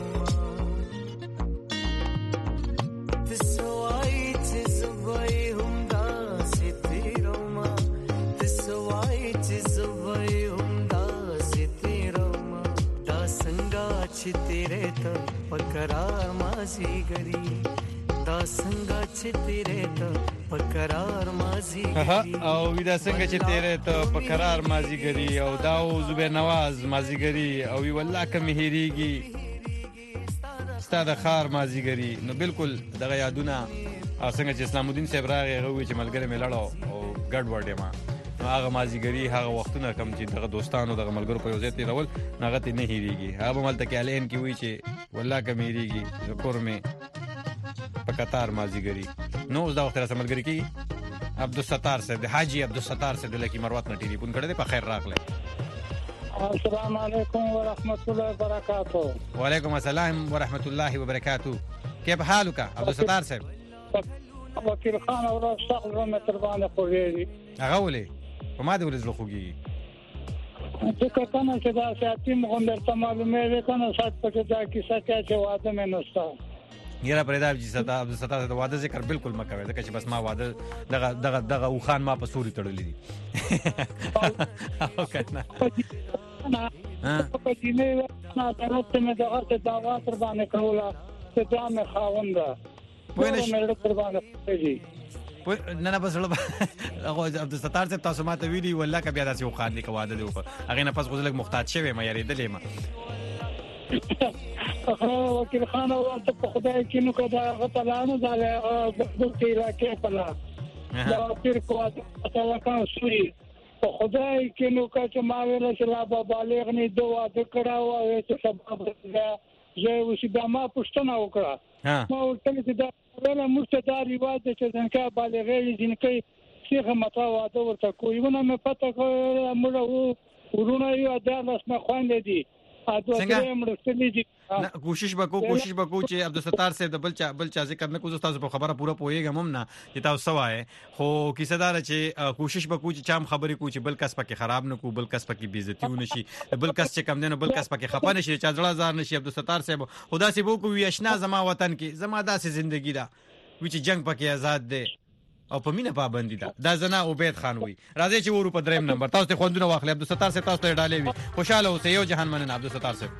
تسوای چې زبې هم دا ستیرو تسوای چې زبې هم دا ستیرو دا څنګه چې تیرې ته پکرار مازی غری دا څنګه چې تیرې ته پکرار مازی غری او ودا څنګه چې تیرې ته پکرار مازی غری او دا او زبیر نواز مازی غری او وی والله کم هریږي ستاده خار مازی غری نو بالکل دغه یادونه او څنګه چې اسلام الدین صاحب راغی هغه چې ملګری مې لړاو او ګډ وړې ما هغه مازی غری هغه وختونه کم چې دغه دوستانو دغه ملګرو په یوځای تیرول هغه ته نه هریږي هغه ملته کې الین کې وی چې والله کم هریږي ذکر مې پکتار مازیګری نو اوس دا وخت سره ملګری کی عبدالستار صاحب حاجی عبدالستار صاحب لکی مروت نه ټلیفون کړی په خیر راغله السلام علیکم ورحمۃ اللہ وبرکاتہ وعلیکم السلام ورحمۃ اللہ وبرکاتہ كيف حالك عبدالستار صاحب وکیل خان اور استغفر مهربان خوږی هغه ولې په ما دې ولې زړه خوږی ځکه کنه چې دا ساتي مغندر ته معلومه ده کنه سات پکې دا کیسه چې واده مې نوستا یاره پرېدا چې عبدالستار د واده ذکر بالکل مکوي ځکه چې بس ما واده دغه او خان ما په سوري تړلې دي او کنه په دې نه درته مې دغه ته دعوا تر باندې کوله چې دا مې خاونده پوهنه مې تر باندې کوي نه بس هغه عبدالستار صاحب تاسو ماته ویلي والله که بیا داسې او خان لیکه واده دی وکړ هغې نه پس خو زه لږ محتاط شوی ما یارېدلې ما وکیل خان او ته په خدای کې نو کدا غتلانو زاله د تیرا کې پلا دا پیر کوه ته وکړ سوري په خدای کې نو چې ما ویل چې لا بالغ نه دوه د کړه او چې سبب ده زه وسی د ما پښتنه وکړه ما ورته چې دا ولا مستدار رواج چې څنګه بالغې جنکې څنګه متا واده ورته کوي ونه مې پته موږ ورونه یو داس نه خوانې دي څنګه کوشش وکړو چې عبدالستار صاحب د بل چا ذکر نه کوو تاسو په خبره پوره پوهیږم هم نه چې تاسو سوای خو کیسه دار چې کوشش وکړو چې چام خبرې کو چې بل کس پکې خراب نه کو بل کس پکې بیزتی ونه شي بل کس چې کم نه بل کس پکې خپه نه شي چې ځړه زار نشي عبدالستار صاحب خدا سي وو کو وی آشنا زما وطن کې زما داسې ژوندۍ ده چې جنگ پکې آزاد ده او په مینه پابندي دا زنا عبید خان وی راځي چې ورو په دریم نمبر تاسو ته خوندونه واخلې عبدالستار صاحب تاسو ته ډالې وي خوشاله اوسئ یو جهان مننه عبدالستار صاحب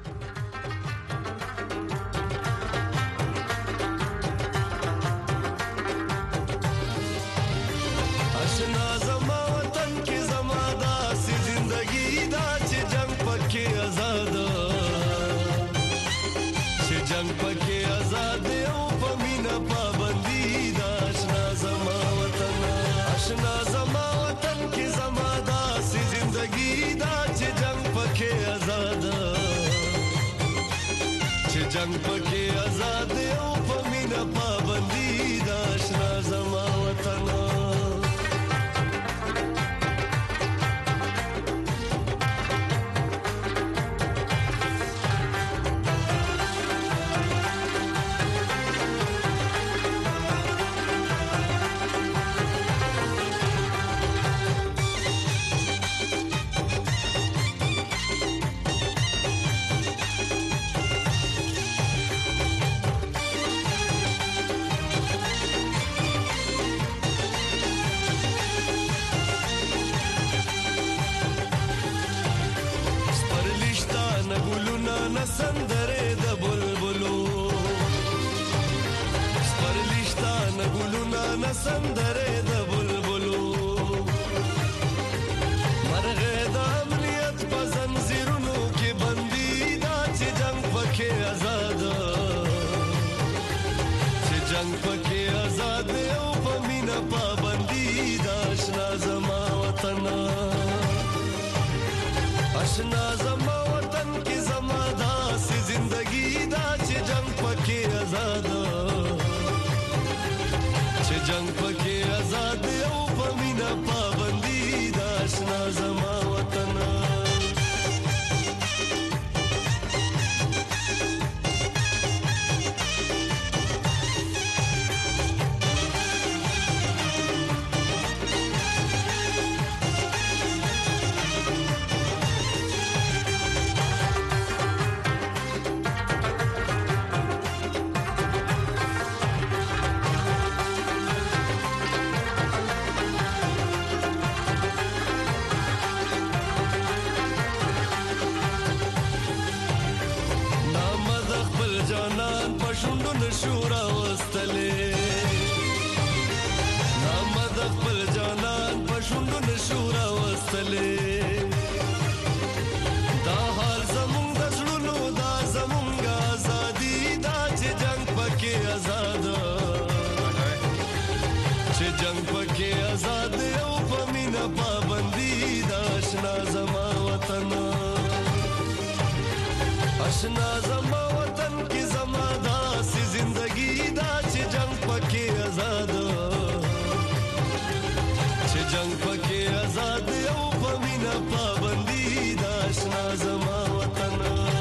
جنگ پکې آزاد او په مینا پابندي دا آشنا زما وطن سندره د بلبلو سپرلیشتا نګلونا نسندره د بلبلو مرغه د امنیت په زنجیرونو کې بندي دا چې جنگ پکې آزاد چې جنگ پکې آزاد او په مینا پابندي دا آشنا زما وطن آشنا زما وطن کې زما زندگی دا چې جنگ پکې آزاد چې جنگ پکې آزاد او په مینا پابندي دا آشنا زما وطن آشنا زما وطن کې زما داسې زندگی دا چې جنگ پکې آزاد چې جنگ پکې آزاد او په مینا پابندي دا آشنا زما وطن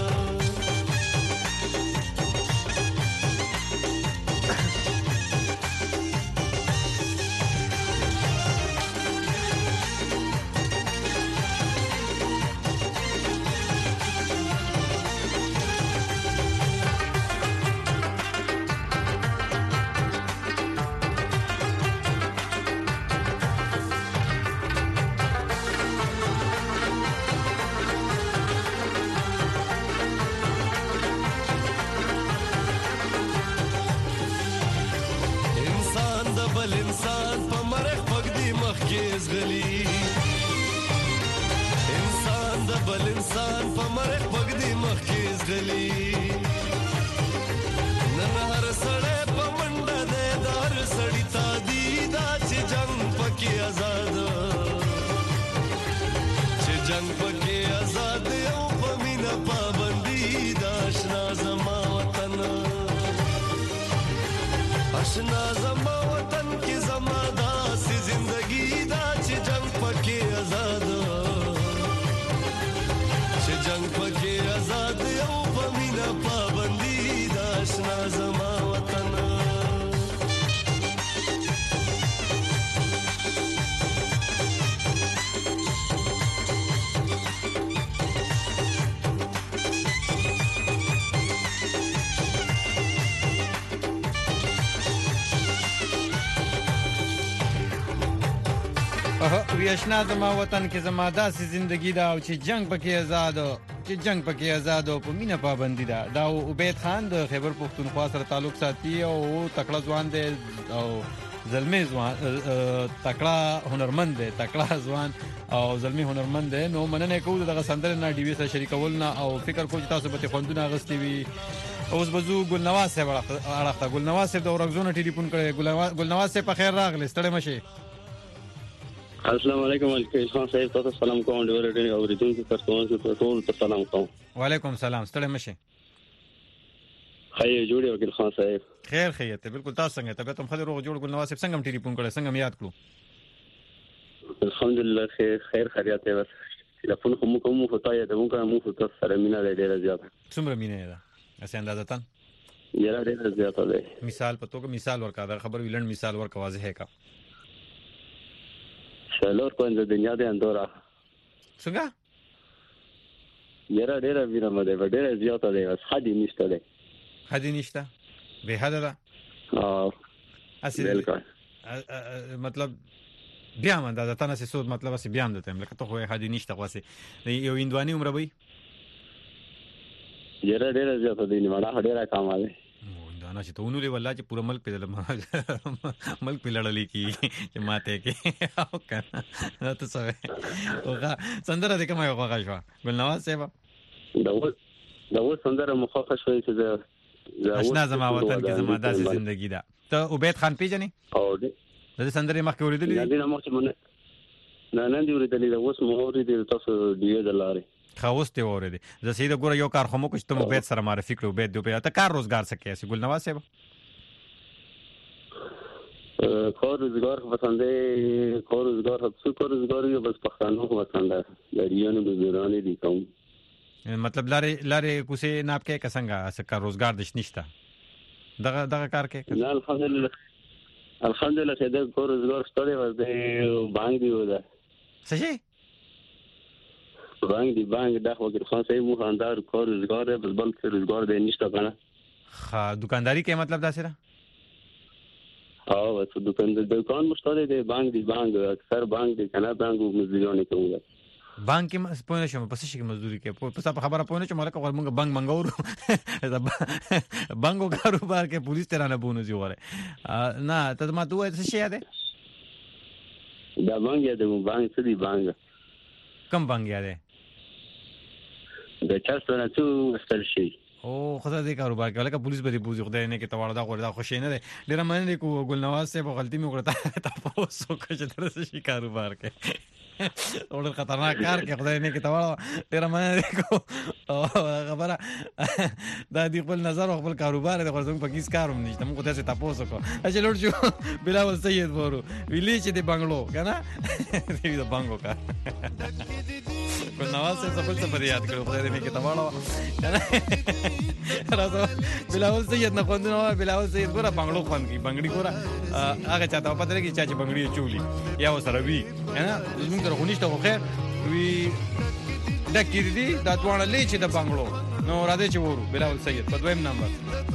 انسان په مرخ پګدي مخکې زغلي انسان د بل انسان په مرخ پګدي مخکې زغلي نن هر سړی په منډه ده د هر سړی تادي دا چې جنگ پکې آزاد چې جنگ پکې آزاد او په مینا پابندي دا آشنا زما وطن آشنا زما وطن کې زما داسې زندگی دا چې جنگ پکې آزاد چې جنگ پکې آزاد او په مینا پابندي دا آشنا زما وطن ویشنا زما وطن کې زما داسې زندگی دا او چې جنگ پکې آزاد چې جنگ پکې آزاد او په مینا پابندي دا عبید خان د خیبر پختونخوا سره تعلق ساتي او تکړه ځوان دی او زلمی ځوان تکړه هنرمند دی تکړه ځوان او زلمی هنرمند دی نو مننه کوم دغه سندره نه ډي وي سره شریکول نه او فکر کوم چې تاسو به خوندونه غستې وي اوس بزو ګلنواز صاحب اړه ګلنواز صاحب د اورګزونه ټلیفون کړی ګلنواز صاحب په خیر راغلی ستړی مشه السلام علیکم الکیل خان صاحب تاسو سلام کوم ډیر ډیر اوریدونکو تاسو ټول ته سلام کوم وعلیکم السلام ستړی مشه خیر جوړ وکیل خان صاحب خیر ته بالکل تاسو څنګه طبيعت هم خیر روغ جوړ ګل نواز څنګه ټلیفون کړی څنګه یاد کړو الحمدلله خیر خیریت دی بس ټلیفون کوم هوتای ته مو تاسو سره مینا ډیره زیاته څومره مینا ده اسې اندازه تن یاره ډیره زیاته ده مثال پتو کو مثال ورکا دا خبر ویلند مثال ورکا واضح ہے کا څلور پنځه دنیا د اندورا څنګه یاره ډیره ویره مده ډیره زیاته ده حدی نشته ده حدی نشته به حد ده اصل مطلب بیا من دا تاسو سود مطلب اسی بیا هم دته لکه ته خو حدی نشته واسه یو اندوانی عمر وي یاره ډیره زیاته ده نه وړه ډیره کماله اندوانا چې ته ونولې والله چې پورا ملک په ملک په لړلې کی چې ماته کې او کنه تاسو سره اوغه سندره دې کومه اوغه شو ګلنواز صاحب دا و سندره مخاطه شوی چې آشنا زما وطن کې زما داسې زندگی ده ته عبید خان پیژنې او دې د سندره مخکې اوریدلې نه مخکې مونږ نه دی اوریدلې دا اوس مو اوریدل تاسو دیو دلاره خاوسته اوریدې زه سید ګور یو کار خمو کوم چې ته عبید سره معرفي کړو عبید دوی ته کار روزګار سکه سي ګلنواز صاحب کار روزګار یو بس پښتنو وطن ده لريانو بزرګان دي کوم مطلب لاره کوسه ناپ کې څنګه سکه روزګار د نشته دغه کار کې نه الحمدلله چې دا کار روزګار ستړي ورته بانک دی ودا څه بانک دا وګړي خان صاحب مو خاندار کار روزګار بس بل څه روزګار دی نشته کنه دکانداری کې مطلب دا سره او څه دکان مشتری دی بانک اکثر بانک دی کنه بانک مزدوري کوي بانک کې پوهنه شوم پس شي مزدوري کې پس په خبره پوهنه شوم لکه موږ بانک منګورو بانکو کاروبار کې پولیس ترانه بونو زی وره نه ته ما دوه څه شي ده دا بانک دی څه دی بانک کم بانک یاده د چارسو نه څو استل شي او خدای دې کاروبار کې لکه پولیس به بوزي خدای نه کې تواړه دا غوړه خوشی نه ده ډیر مننه کو ګلنواز صاحب غلطي مې وکړه تاسو کو چې تر څه شي کاروبار کې اور خطرناک کار کې خدای نه کې تواړه ډیر مې کو خبره دا دی خپل نظر او خپل کاروبار د خپل په کیس کاروم نشته موږ ته تاسو کو چې لور شو بلاول سید ورو ویلی چې د بنگلو کنه دی د بنگلو کا کو نواز څه خپل څه په یاد کړو خدای دې کې تواړه راځه بلاول سید نه خوندنه بلاول سید ګوره بنگلو خوند کی بنگړي ګوره هغه چاته پته لګي چې بنگړي چولی یا وسره وی کنه زموږ تر خونیشته خو خیر وی دا کیدی دا دوانه لیچ د بنگلو نو را دې چې ورو بلاول سید په دویم نمبر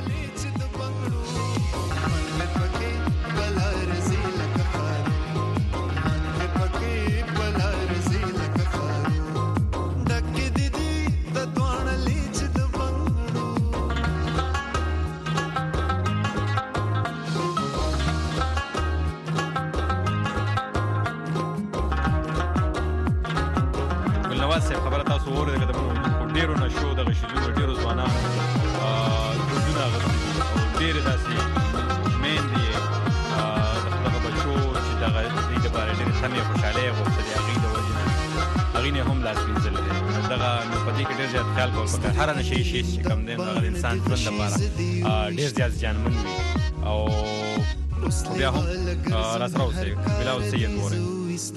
خبره تاسو وره د ډیرو نشو د غشجو ډیرو ځوانانو دونه ډیر داسې مین دي دغه بچو چې دغه د بارے ډیر سمې خوشاله غوښتل هغه د وجنه هغه نه هم لاس وینځل دغه نو پدې کې ډیر زیات خیال کول پکار هر نشي شي چې کم دی هغه انسان ژوند لپاره ډیر زیات ځانمن وي او بیا هم را سره اوسئ بلا اوسئ نور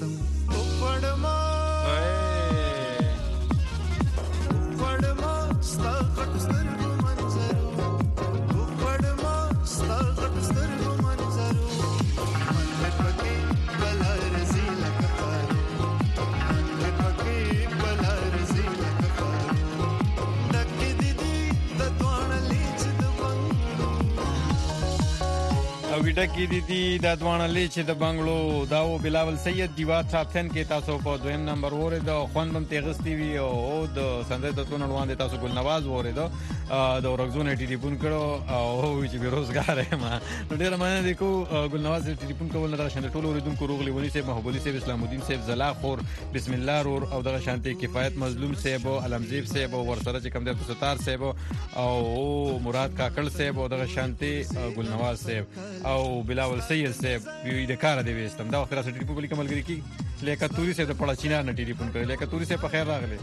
ویډه کې دي د دوانه لیچ د بنگلو داو بلاول سید دیوا ټاپ 10 کې تاسو په دویم نمبر وره د خوان بم تغستی وی او د سندره د تون روان دي تاسو ګل نواز وره د ورغزونه ټلیفون کړو او چې بیروزګار ما ډیر معنی دی کو ګل نواز ټلیفون کول نه شاند ټولو ردون کو روغلی ونی سه محبوبي سه اسلام الدین سه زلا خور بسم الله رور او دغه شانتي کفایت مظلوم سه او علمزیب سه او ورسره چې کم د ستار سه او مراد کاکل سه او دغه شانتي ګل نواز سه او بلاول سید صاحب وی د کار دی وستم دا وخت را سټی په کومل کې کی لیکه توري صاحب د پړه چینا نه ټلیفون کړ لیکه توري صاحب په خیر راغله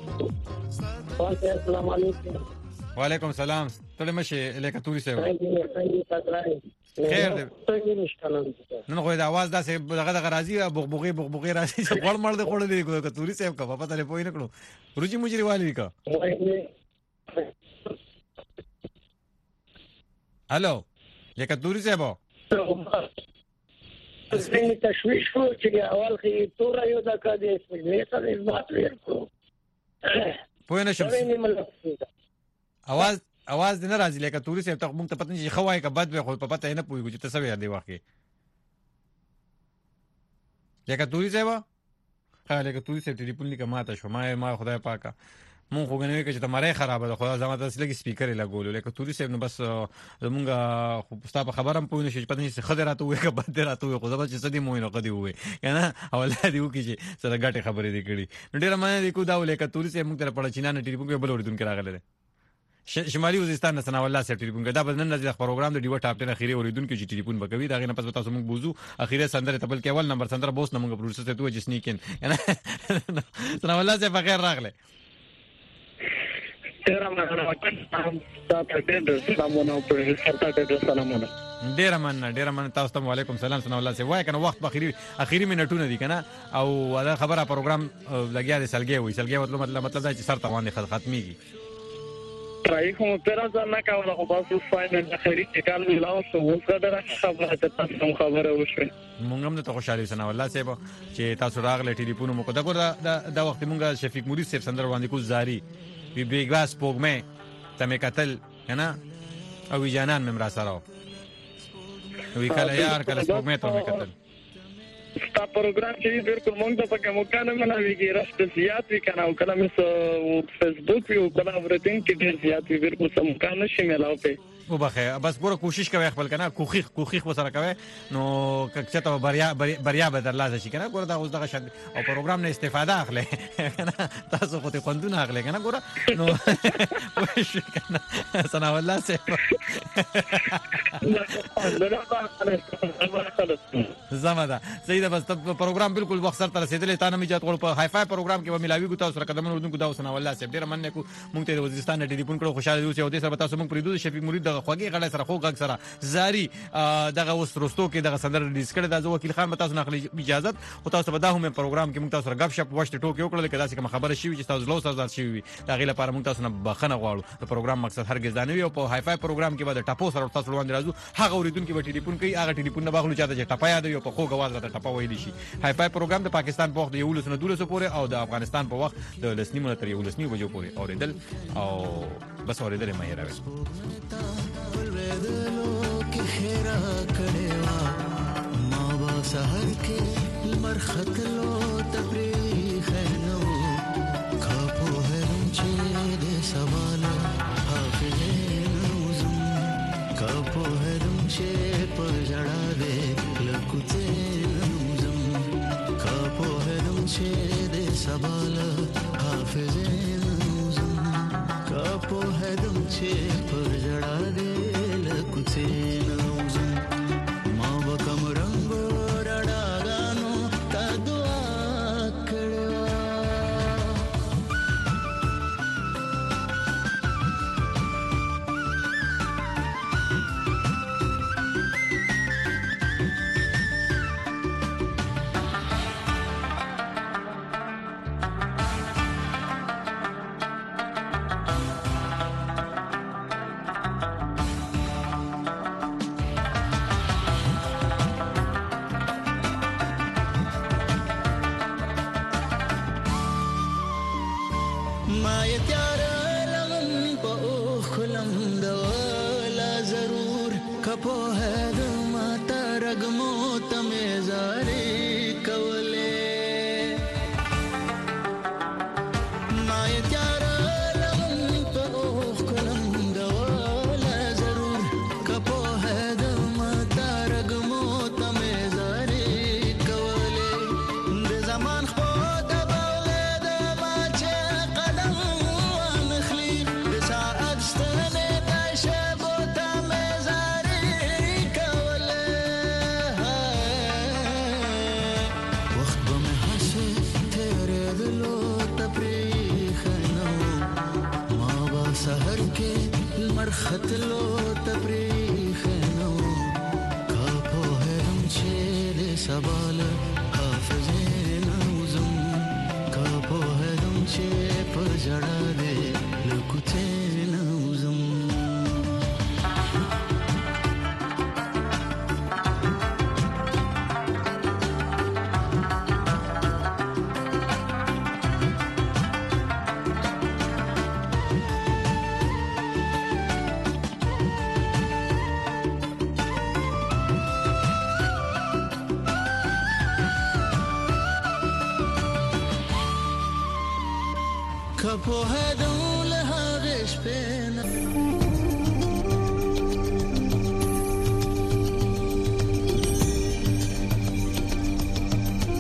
السلام علیکم وعلیکم السلام ټول مشه لیکه توري صاحب خیر دی نن خو د आवाज داسې دغه راځي بغبغي راځي چې غوړ مړ د خړل دی کو توري صاحب کا پته نه پوي نه کړو روجي مجري والی کا الو لیکه توري صاحب اسمه تشویش کو چې اول کې تور یو د کده اسمه سره اثبات ورکو پوه نه شم आवाज نه راځي لیکه توري صاحب ته مونږ ته پته نه خوای کا بد به خو په پته نه پوي چې تاسو یې دی واخې لیکه توري صاحب لیکه توري صاحب ټلیفون لیکه ماته شو ما خدای پاکه مون خو غنوي چې تمہاره خراب ده خو زما تاسو لګي سپیکر لګولو لیکه توري صاحب نو بس زمونږه خو تاسو خبرم پوه نشئ پته نه خدای راته وې که بد راته وې خو زما چې سدي مو نه قدي وې کنه اولاد یو کې چې سره غټه خبرې دي کړي ډېر مې کو دا لیکه توري صاحب موږ تر پړه چینانه ټلیفون کې بل اوریدون کې راغله شمالي وزیرستان نه سنا والله صاحب ټلیفون کې دا بل نن د پروګرام د ډیو ټاپ 10 اخیری اوریدون کې چې ټلیفون وکوي دا غنه پس تاسو موږ بوزو اخیری سندره تبل کې اول نمبر سندره بوس نه موږ پروسس ته دوه جسنیکن سنا والله صاحب بغیر راغله ډیر من تاسو ته وعلیکم السلام سلام الله سي وای کنه وخت اخیری منټونه دي کنه او دا خبره پروګرام لګیا دي سلګي مطلب دا چې سر ته باندې ختميږي راي کوم پیرا نه کاوه خو تاسو فاینل اخیری ټکان ملاو سو وسره خبره تاسو خبره وشوي مونږ هم ته خوشاله سنا والله صاحب چې تاسو راغله ټلیفون مو کو دا وخت مونږه شفیق مورید صاحب سندر باندې کو زاری وی بیګاس پوګمه تمه قتل کنه او جانان مم را سره وی کله یار کله پوګمه ته قتل ستا پروګرام چې بالکل مونږ ته پکې مکانه مناويږي راست زیات وی کنه او کله مې فیسبوک یو کله اورتین کې ډېر زیات وی بالکل سم کانه شي ملاو په وبخه بس ګوره کوشش کوي خپل کنه کوخیخ وسره کوي نو کچته بریا به درلاسه شي کنه ګوره دا اوس دغه شد او پروګرام نه استفاده اخلي کنه تاسو خو ته خوندونه اخلي کنه ګوره نو وش کنه ثنا الله سه زماده سیده بس پروګرام بالکل وخت سره رسیدلی تا نه میجات غوړ په هاي فاي پروګرام کې به ملاوي ګو تاسو سره قدمونه ودونکو دا ثنا الله سه ډیر مننه کو مونږ ته وزیرستان ټلیفون کړو خوشاله اوسئ او دې سره تاسو مونږ پریدو شفیق مرید دغه خوږی غړې سره خو غږ سره زاری دغه وسترستو کې دغه سندر ریلیز کړی دا وکیل خان تاسو نه اخلي اجازه او تاسو به دا هم پروګرام کې مونږ تاسو سره غب شپ واشت ټوکی وکړل کدا چې کوم خبره شي چې تاسو لو سره شي دا غیله لپاره مونږ تاسو نه بخنه غواړو د پروګرام مقصد هرګز دا نه وي او په هاي فاي پروګرام کې به د ټاپو سره تاسو وړاندې راځو هغه اوریدونکو به ټلیفون کوي هغه ټلیفون نه باغلو چاته چې ټاپا یاد یو په خو غواز راته ټاپا وایي شي هاي فاي پروګرام د پاکستان په وخت د 12 پورې او د افغانستان په وخت د لسنیمو تر 12 بجو پورې اوریدل او بس اوریدل مې راوي سحر کې لمر ختلو تبریخ نو کاپو هرم چې د سوال حافظ نوزم کاپو هرم چې پر جړا دې لکوته نوزم کاپو هرم چې د سوال حافظ نوزم کاپو هرم چې پر جړا دې لکوته نوزم ما وکم رنگ ختلو تبریخ نو کاپو هرم چې د سوال حافظ نوزم کاپو هرم چې پر جړا دې لکوته نوزم په هدول هغه شپه